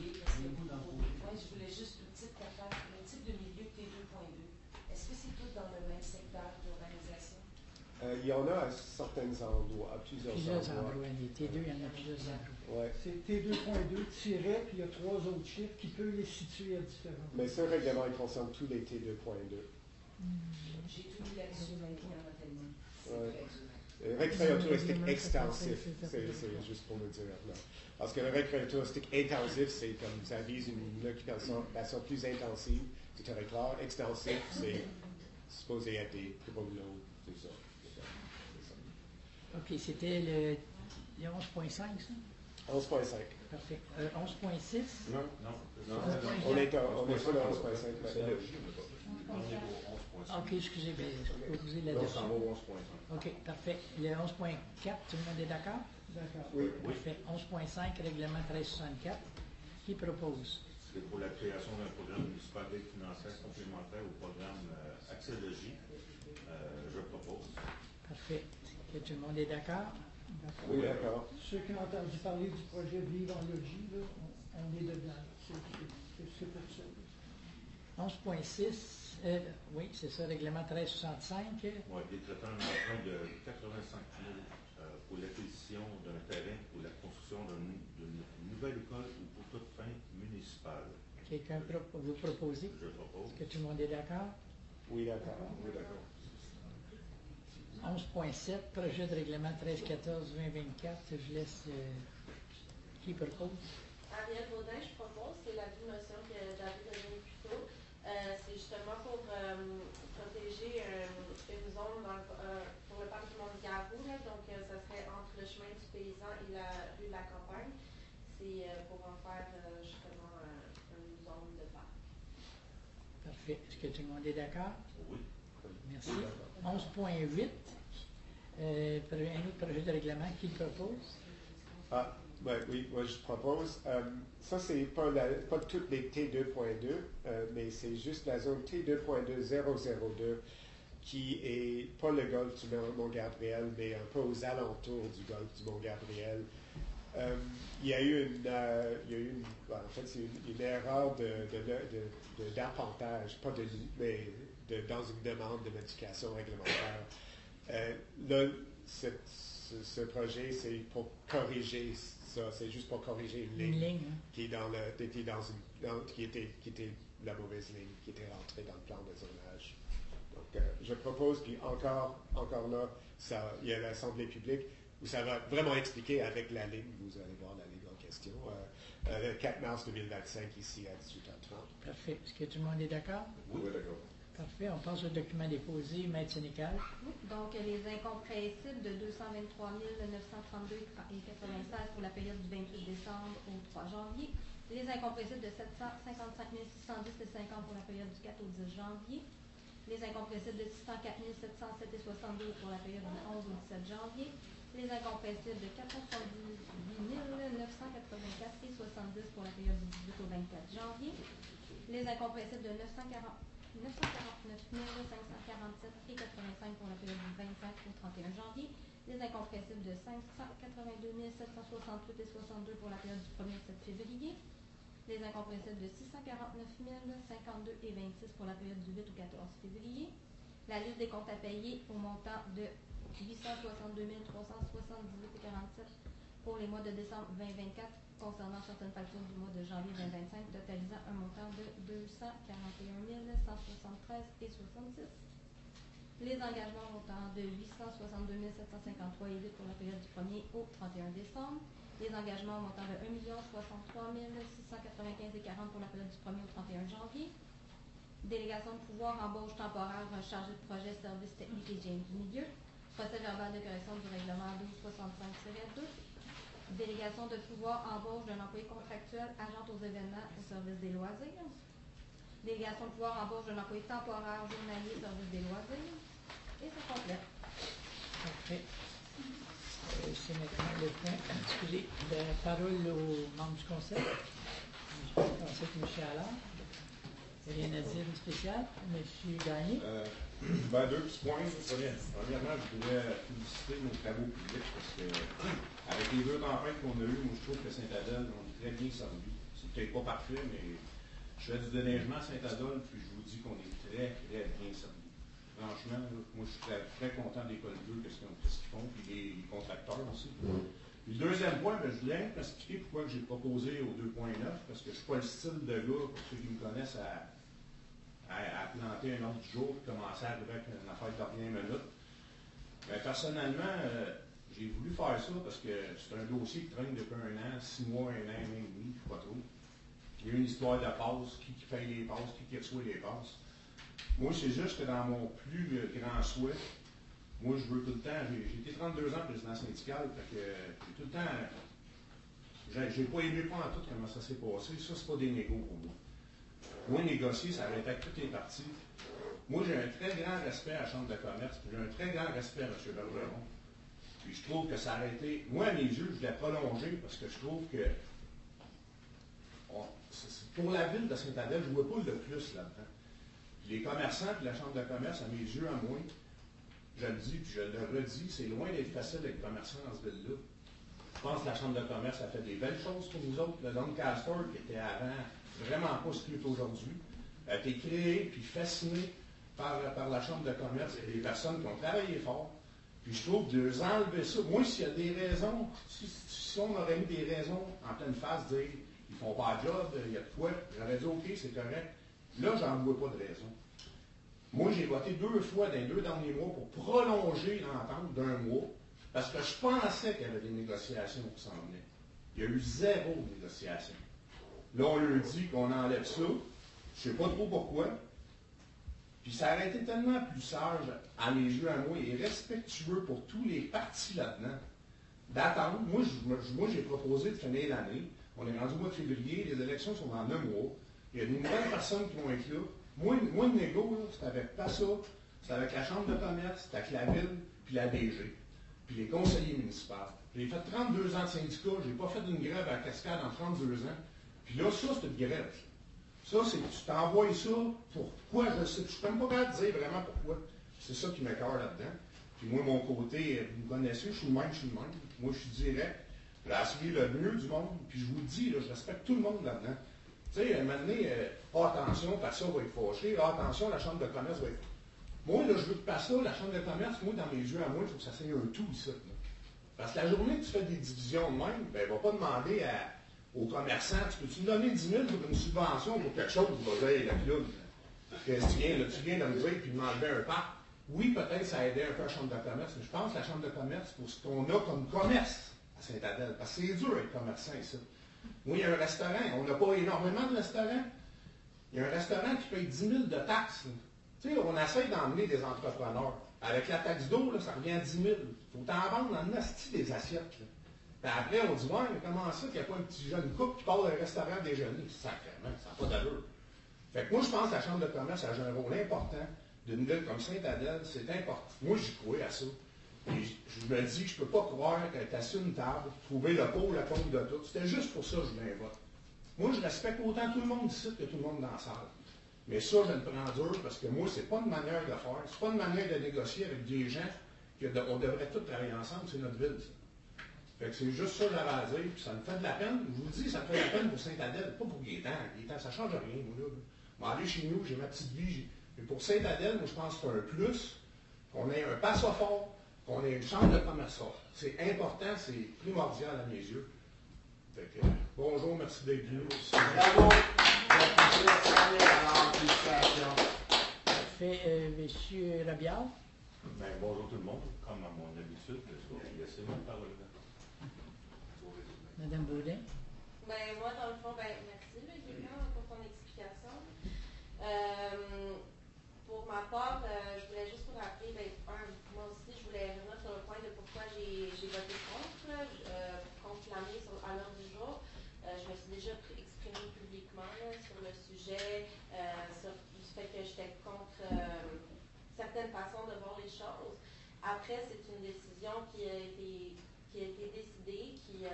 je voulais juste une petite affaire. Le type de milieu T2.2, est-ce que c'est tout dans le même secteur d'urbanisation? Il y en a à certains endroits, à plusieurs endroits. Les T2, il y en a plusieurs endroits. Ouais. C'est T2.2 tiré, puis il y a 3 autres chiffres qui peuvent les situer à différents. Mais ce règlement, il concerne tous les T2.2. J'ai tout mis là-dessus, mais il y en a tellement. Ouais. Le récréa touristique extensif, c'est juste pour me dire. Là. Parce que le récréa touristique intensif, c'est comme ça vise une occupation plus intensive du territoire. Extensif, c'est supposé être des tribunaux, c'est ça. OK, c'était le 11.5, ça? 11.5. Parfait. 11.6? Non. On est sur le 11.5 maintenant. OK, excusez, bien, je peux poser là-dessus. OK, parfait. Le 11.4, tout le monde est d'accord? D'accord. Oui. Parfait. 11.5, règlement 1364. Qui propose? C'est pour la création d'un programme municipal d'aide financière complémentaire au programme Axologie. Je propose. Parfait. Est-ce que tout le monde est d'accord? Oui, d'accord. Ceux qui ont entendu parler du projet Vivre en logis, là, on est dedans. C'est pour ça. 11.6, oui, c'est ça, règlement 1365. Oui, décrétant un emprunt de 85 000 pour l'acquisition d'un terrain pour la construction d'une nouvelle école ou pour toute fin municipale. Quelqu'un vous proposez? Je propose. Est-ce que tout le monde est d'accord? Oui, d'accord. Oui, d'accord. 11.7, projet de règlement 1314-2024. Je laisse qui propose? Ariel Baudin, je propose, c'est la même notion que David a donné plus tôt. C'est justement pour protéger une zone pour le parc du Mont-Garou, donc ça serait entre le chemin du paysan et la rue de la Campagne. C'est pour en faire justement une zone de parc. Parfait. Est-ce que tout le monde est d'accord? Oui. Merci. 11.8, un autre projet de règlement. Qui le propose? Oui, moi je propose. Ça, c'est pas toutes les T2.2, mais c'est juste la zone T2.2002 qui est pas le golfe du Mont-Gabriel, mais un peu aux alentours du golfe du Mont-Gabriel. Il y a eu en fait, c'est une erreur d'appontage, pas de mais dans une demande de modification réglementaire. Là, ce projet, c'est pour corriger ça. C'est juste pour corriger une ligne qui était la mauvaise ligne, qui était rentrée dans le plan de zonage. Donc, je propose, puis encore là, il y a l'Assemblée publique où ça va vraiment expliquer avec la ligne, vous allez voir la ligne en question, le 4 mars 2025 ici à 18h30. Parfait. Est-ce que tout le monde est d'accord? Oui, d'accord. Parfait. On passe au document déposé. Maître Sénécal. Donc, les incompressibles de 223 932,96 pour la période du 28 décembre au 3 janvier. Les incompressibles de 755 610,50 pour la période du 4 au 10 janvier. Les incompressibles de 604 707,62 pour la période du 11 au 17 janvier. Les incompressibles de 478 984,70 pour la période du 18 au 24 janvier. Les incompressibles de 949 547,85 pour la période du 25 au 31 janvier. Les incompressibles de 582 768,62 pour la période du 1er au 7 février. Les incompressibles de 649 052,26 pour la période du 8 au 14 février. La liste des comptes à payer au montant de 862 378,47 pour les mois de décembre 2024 concernant certaines factures du mois de janvier 2025 totalisant un montant de 241 173,66. Les engagements montant de 862 753,8 pour la période du 1er au 31 décembre. Les engagements montant de 1 063 695,40 pour la période du 1er au 31 janvier. Délégation de pouvoir, embauche temporaire, chargé de projet, services techniques et génie du milieu. Procès verbal de correction du règlement 1265-2. Délégation de pouvoir, embauche d'un employé contractuel, agent aux événements au service des loisirs. Délégation de pouvoir, embauche d'un employé temporaire, journalier, au service des loisirs. Et c'est complet. Parfait. C'est maintenant le point. Excusez, la parole aux membres du conseil. Je pensais que M. Allard. Rien à dire de spécial. M. Gagné. Deux petits points. Premièrement, je voulais féliciter nos travaux publics parce que, avec les 2 tempêtes qu'on a eues, moi je trouve que Saint-Adèle, on est très bien servi. C'est peut-être pas parfait, mais je fais du déneigement à Saint-Adèle, puis je vous dis qu'on est très, très bien servi. Franchement, moi je suis très, très content des Écoles Bleues, qu'est-ce qu'ils font, puis les contracteurs aussi. Puis le deuxième point, je voulais expliquer pourquoi j'ai proposé au 2.9, parce que je ne suis pas le style de gars, pour ceux qui me connaissent, à planter un ordre du jour et commencer à arriver avec une affaire de dernière minute. Mais personnellement, j'ai voulu faire ça parce que c'est un dossier qui traîne depuis 1 an, 6 mois, 1 an et demi, je ne sais pas trop. Il y a une histoire de passes, qui paye les passes, qui reçoit les passes. Moi, c'est juste que dans mon plus grand souhait, moi, je veux tout le temps, j'ai été 32 ans président syndical, fait que j'ai tout le temps, j'ai pas aimé pas en tout comment ça s'est passé. Ça, c'est pas des négos pour moi. Moi, négocier, ça arrêtait avec toutes les parties. Moi, j'ai un très grand respect à la Chambre de commerce, puis j'ai un très grand respect à M. Bergeron. Puis je trouve que ça a été, moi, à mes yeux, je l'ai prolongé parce que je trouve que pour la ville de Saint-Adèle, je ne vois pas le plus là-dedans. Les commerçants et la Chambre de commerce, à mes yeux, à moi, je le dis puis je le redis, c'est loin d'être facile d'être commerçant dans cette ville-là. Je pense que la Chambre de commerce a fait des belles choses pour nous autres. Le Doncaster, qui était avant vraiment pas ce qu'il est aujourd'hui, a été créé puis fasciné par la Chambre de commerce et les personnes qui ont travaillé fort. Puis je trouve de les enlever ça. Moi, s'il y a des raisons, si on aurait mis des raisons en pleine face, dire ils font pas de job, il y a de quoi, j'aurais dit OK, c'est correct. Là, j'en vois pas de raison. Moi, j'ai voté 2 fois dans les 2 derniers mois pour prolonger l'entente d'1 mois, parce que je pensais qu'il y avait des négociations qui s'en venaient. Il y a eu 0 négociation. Là, on leur dit qu'on enlève ça. Je ne sais pas trop pourquoi. Puis ça aurait été tellement plus sage, à mes yeux, à moi, et respectueux pour tous les partis là-dedans, d'attendre. Moi, j'ai proposé de finir l'année. On est rendu au mois de février. Les élections sont dans 9 mois. Il y a des nouvelles personnes qui vont être là. Moi, le négo, c'est avec PASA, c'est avec la Chambre de commerce, c'est avec la Ville, puis la DG, puis les conseillers municipaux. J'ai fait 32 ans de syndicat, j'ai pas fait une grève à Cascade en 32 ans. Puis là, ça, c'est une grève. Ça, c'est tu t'envoies ça, pourquoi je sais. Je ne suis même pas capable de dire vraiment pourquoi. C'est ça qui m'écœure là-dedans. Puis moi, mon côté, vous me connaissez, je suis le même. Moi, je suis direct. J'ai essayé le mieux du monde. Puis je vous le dis, là, je respecte tout le monde là-dedans. Tu sais, à un moment donné, attention, PASA va être fâché, attention, la Chambre de commerce va être. Moi, là, je veux que PASA, la Chambre de commerce, moi, dans mes yeux à moi, il faut que ça soit un tout ici. Là. Parce que la journée que tu fais des divisions de même, ben, elle ne va pas demander aux commerçants, tu peux-tu me donner 10 000 pour une subvention pour quelque chose? Il va dire, la club, tu viens de me dire, puis de m'enlever un parc. Oui, peut-être ça a aidé un peu la Chambre de commerce, mais je pense que la Chambre de commerce, pour ce qu'on a comme commerce à Saint-Adèle, parce que c'est dur d'être commerçant ici. Oui, il y a un restaurant. On n'a pas énormément de restaurants. Il y a un restaurant qui paye 10 000 de taxes. Tu sais, on essaie d'emmener des entrepreneurs. Avec la taxe d'eau, là, ça revient à 10 000. Il faut t'en vendre dans le nasty des assiettes. Là. Puis après, on dit, ouais, mais comment ça qu'il n'y a pas un petit jeune couple qui part d'un restaurant déjeuner? Sacrément, ça n'a pas d'allure. Fait que moi, je pense que la Chambre de commerce a joué un rôle important d'une ville comme Saint-Adèle. C'est important. Moi, j'y crois à ça. Et je me dis que je ne peux pas croire qu'être assis à une table, trouver le pour, le contre de tout. C'était juste pour ça que je voulais un vote. Moi, je respecte autant tout le monde ici que tout le monde dans la salle. Mais ça, je le prends dur parce que moi, c'est pas une manière de faire. C'est pas une manière de négocier avec des gens qu'on devrait tous travailler ensemble. C'est notre ville, ça. Fait que c'est juste ça que j'avais à dire. Puis ça me fait de la peine. Je vous dis, ça me fait de la peine pour Saint-Adèle, pas pour Gaétan. Gaétan, ça ne change rien, moi, là. Je vais aller chez nous, j'ai ma petite vie. Mais pour Saint-Adèle, moi, je pense que c'est un plus qu'on ait un passe fort, qu'on ait une chambre de commerce forte. C'est important, c'est primordial à mes yeux. Fait que, bonjour, merci d'être venu. Bravo! Parfait. Monsieur Rabillard? Ben, bonjour tout le monde. Comme à mon habitude, je vais laisser ma parole. Madame Baudin? Ben, moi, dans le fond, ben, merci, Julien, pour ton explication. Pour ma part, je voulais juste vous rappeler, ben, moi aussi, je voulais revenir sur le point de pourquoi j'ai voté contre la mise à l'ordre du jour. Je me suis déjà exprimée publiquement sur le sujet, sur le fait que j'étais contre certaines façons de voir les choses. Après, c'est une décision qui a été décidée,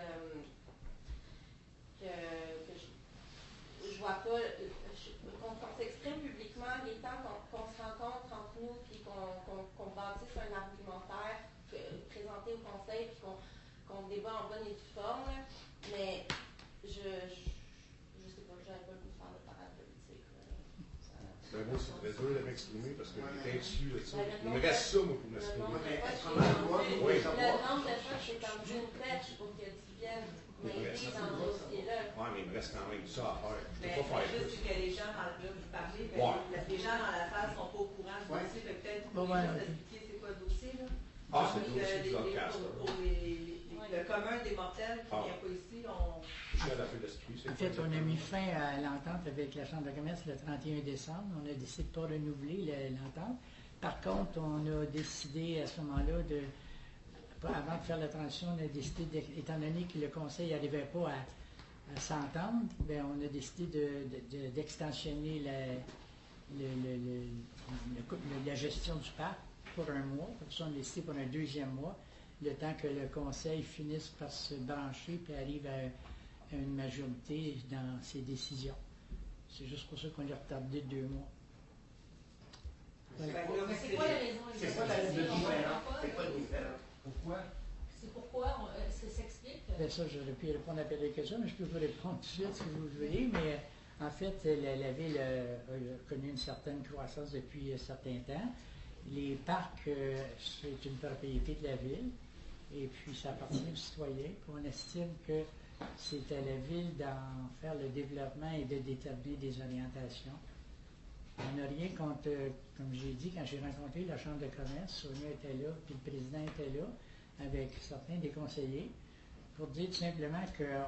que je vois pas, qu'on s'exprime publiquement, il est temps qu'on se rencontre entre nous, puis qu'on bâtisse un argumentaire présenté au conseil, puis qu'on débat en bonne et due forme. Mais je sais pas, j'avais pas le goût de faire de parade politique. Ben moi, c'est très dur de m'exprimer parce que j'étais issu de ça. Il me reste ça, moi, pour m'exprimer. Le nombre de fois que j'ai tendu une perche pour que tu viennes m'aider dans ce dossier-là. Oui, mais il me reste quand même ça à faire. Je ne peux pas faire juste plus. que les gens, là, vous parlez, les gens dans la salle ne sont pas au courant du dossier, peut-être vous pouvez juste expliquer c'est quoi le dossier, là. Ah, c'est le dossier du podcast. Pour le commun des mortels qui ne vient pas ici, En fait, on a mis fin à l'entente avec la Chambre de commerce le 31 décembre. On a décidé de ne pas renouveler l'entente. Par contre, on a décidé à ce moment-là avant de faire la transition, on a décidé, étant donné que le Conseil n'arrivait pas à s'entendre, on a décidé d'extensionner la gestion du parc pour un mois. Comme ça, on a décidé pour un deuxième mois, le temps que le Conseil finisse par se brancher et arrive à une majorité dans ses décisions. C'est juste pour ça qu'on l'a retardé de 2 mois. Voilà. C'est quoi la raison? C'est quoi la différence? C'est quoi le différent? Pourquoi? C'est pourquoi ça s'explique? Ça, j'aurais pu répondre à la question, mais je peux vous répondre tout de suite si vous voulez. Mais en fait, la ville a connu une certaine croissance depuis un certain temps. Les parcs, c'est une propriété de la ville, et puis ça appartient aux citoyens. On estime que c'est à la ville d'en faire le développement et de déterminer des orientations. On n'a rien contre, comme j'ai dit, quand j'ai rencontré la Chambre de commerce, Sonia était là, puis le président était là, avec certains des conseillers, pour dire tout simplement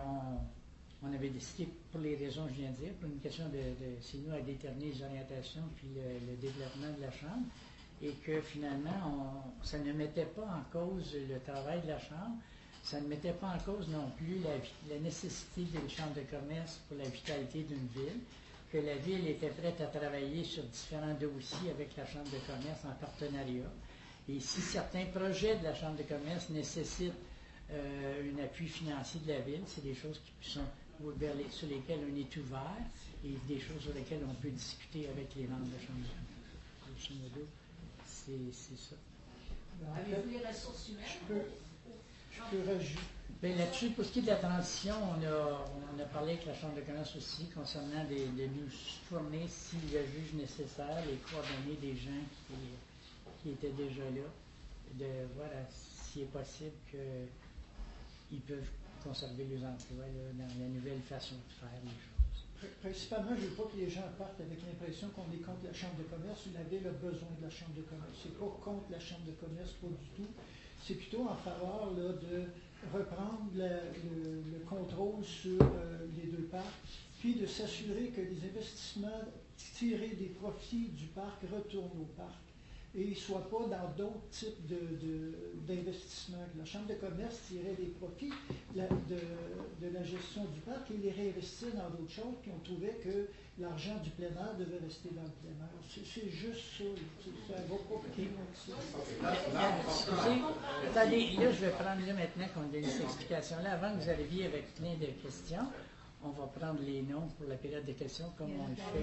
qu'on avait décidé, pour les raisons que je viens de dire, pour une question c'est nous à déterminer les orientations puis le développement de la Chambre, et que finalement, ça ne mettait pas en cause le travail de la Chambre, ça ne mettait pas en cause non plus la nécessité d'une Chambre de commerce pour la vitalité d'une ville, que la ville était prête à travailler sur différents dossiers avec la Chambre de commerce en partenariat. Et si certains projets de la Chambre de commerce nécessitent un appui financier de la ville, c'est des choses sur lesquelles on est ouvert et des choses sur lesquelles on peut discuter avec les membres de la Chambre de commerce. Grosso modo, c'est ça. Avez-vous les ressources humaines? Je peux rajouter. Là-dessus, pour ce qui est de la transition, on a parlé avec la Chambre de commerce aussi concernant de nous fournir, s'il le juge nécessaire, les coordonnées des gens qui étaient déjà là, de voir s'il est possible qu'ils peuvent conserver leurs emplois dans la nouvelle façon de faire les choses. Principalement, je ne veux pas que les gens partent avec l'impression qu'on est contre la Chambre de commerce ou la ville a besoin de la Chambre de commerce. Ce n'est pas contre la Chambre de commerce, pas du tout. C'est plutôt en faveur de reprendre le contrôle sur les 2 parcs, puis de s'assurer que les investissements tirés des profits du parc retournent au parc et ne soient pas dans d'autres types d'investissements. La Chambre de commerce tirait des profits de la gestion du parc et les réinvestissait dans d'autres choses, puis on trouvait que l'argent du plein air devait rester dans le plein air. C'est juste ça. Ça va pas plus loin que ça. Attendez, là, je vais prendre maintenant qu'on donne cette explication-là. Avant que vous arriviez avec plein de questions, on va prendre les noms pour la période de questions comme on le fait.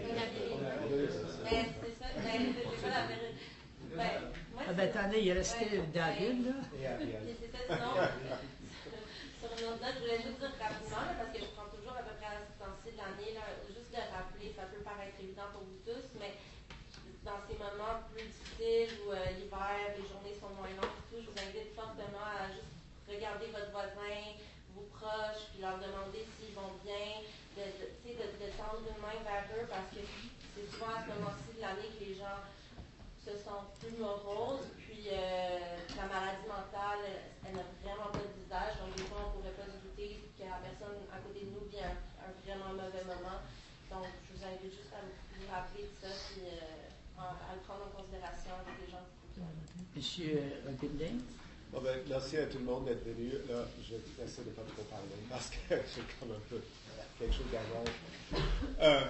C'est ça, c'est pas la vérité. Attendez, il restait David, là. C'est ça, sinon, sur une autre note, je voulais juste dire rapidement, parce que je prends toujours à peu près à ce temps-ci de l'année, juste de rappeler, ça peut paraître évident pour vous tous, mais dans ces moments plus difficiles où l'hiver, les journées sont moins longues, tout, je vous invite fortement à juste regarder votre voisin, vos proches, puis leur demander s'ils vont bien, de tendre une main vers eux, parce que c'est souvent à ce moment-ci de l'année que les gens se sentent plus moroses, puis la maladie mentale, elle n'a vraiment pas de visage, donc des fois on ne pourrait pas se douter que la personne à côté de nous vit un vraiment mauvais moment. Donc je vous invite juste à vous rappeler de ça, puis à le prendre en considération avec les gens. Monsieur Rottenstein? Bon ben, merci à tout le monde d'être venu. Là, je vais essayer de ne pas trop parler parce que j'ai comme un peu quelque chose d'avance.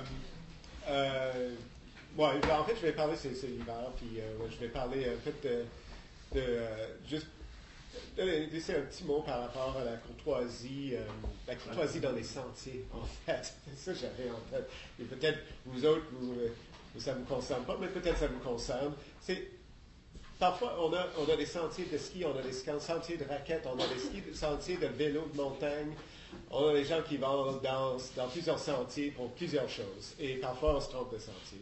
En fait, je vais parler, c'est l'hiver, puis je vais parler en fait juste laisser un petit mot par rapport à la courtoisie dans les sentiers, en fait. C'est ça que j'avais en tête. Et peut-être vous autres, ça ne vous concerne pas, mais peut-être ça vous concerne. Parfois, on a des sentiers de ski, on a des sentiers de raquettes, on a des sentiers de vélo de montagne. On a des gens qui vont dans plusieurs sentiers pour plusieurs choses. Et parfois, on se trompe de sentier.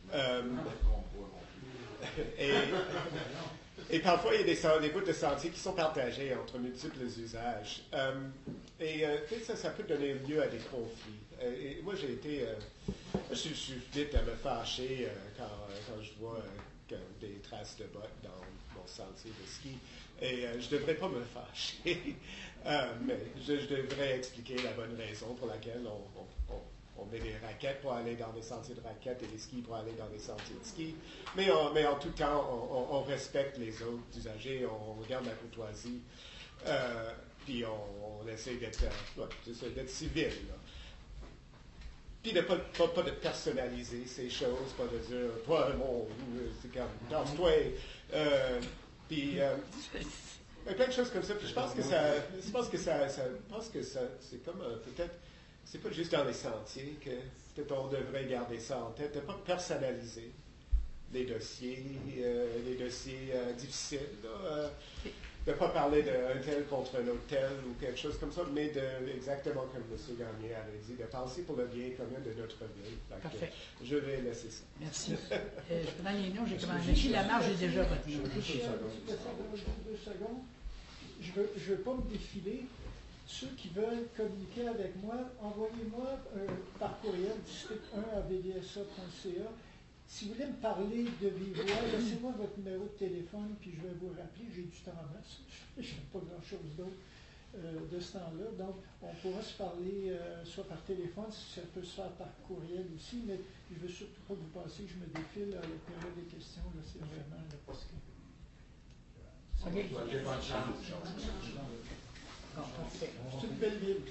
Et parfois, il y a des bouts de sentiers qui sont partagés entre multiples usages. Ça peut donner lieu à des conflits. Et moi, je suis vite à me fâcher quand je vois des traces de bottes dans mon sentier de ski. Et je ne devrais pas me fâcher, mais je devrais expliquer la bonne raison pour laquelle on met des raquettes pour aller dans des sentiers de raquettes et des skis pour aller dans des sentiers de ski. Mais en tout cas, on respecte les autres usagers, on regarde la courtoisie, puis on essaie d'être civil. Là. Puis de pas de personnaliser ces choses, pas de dire « toi, c'est comme danse-toi ». Puis plein de choses comme ça. Puis je pense que c'est comme peut-être, c'est pas juste dans les sentiers que peut-être on devrait garder ça en tête, de pas personnaliser les dossiers difficiles. De ne pas parler d'un tel contre un autre tel ou quelque chose comme ça, mais exactement comme M. Gagné avait dit, de penser pour le bien commun de notre ville. Parfait. Je vais laisser ça. Merci. Je prends les noms, j'ai commencé. Ici, la marge est déjà votée. 2 secondes. Je ne veux pas me défiler. Ceux qui veulent communiquer avec moi, envoyez-moi par courriel district1@vdsa.ca. Si vous voulez me parler de vive voix, laissez-moi votre numéro de téléphone, puis je vais vous rappeler. J'ai du temps en masse. Je ne fais pas grand-chose d'autre de ce temps-là. Donc, on pourra se parler soit par téléphone, si ça peut se faire par courriel aussi, mais je ne veux surtout pas que vous pensiez que je me défile à la période des questions. Là, c'est vraiment là, parce que... OK. C'est une belle ville.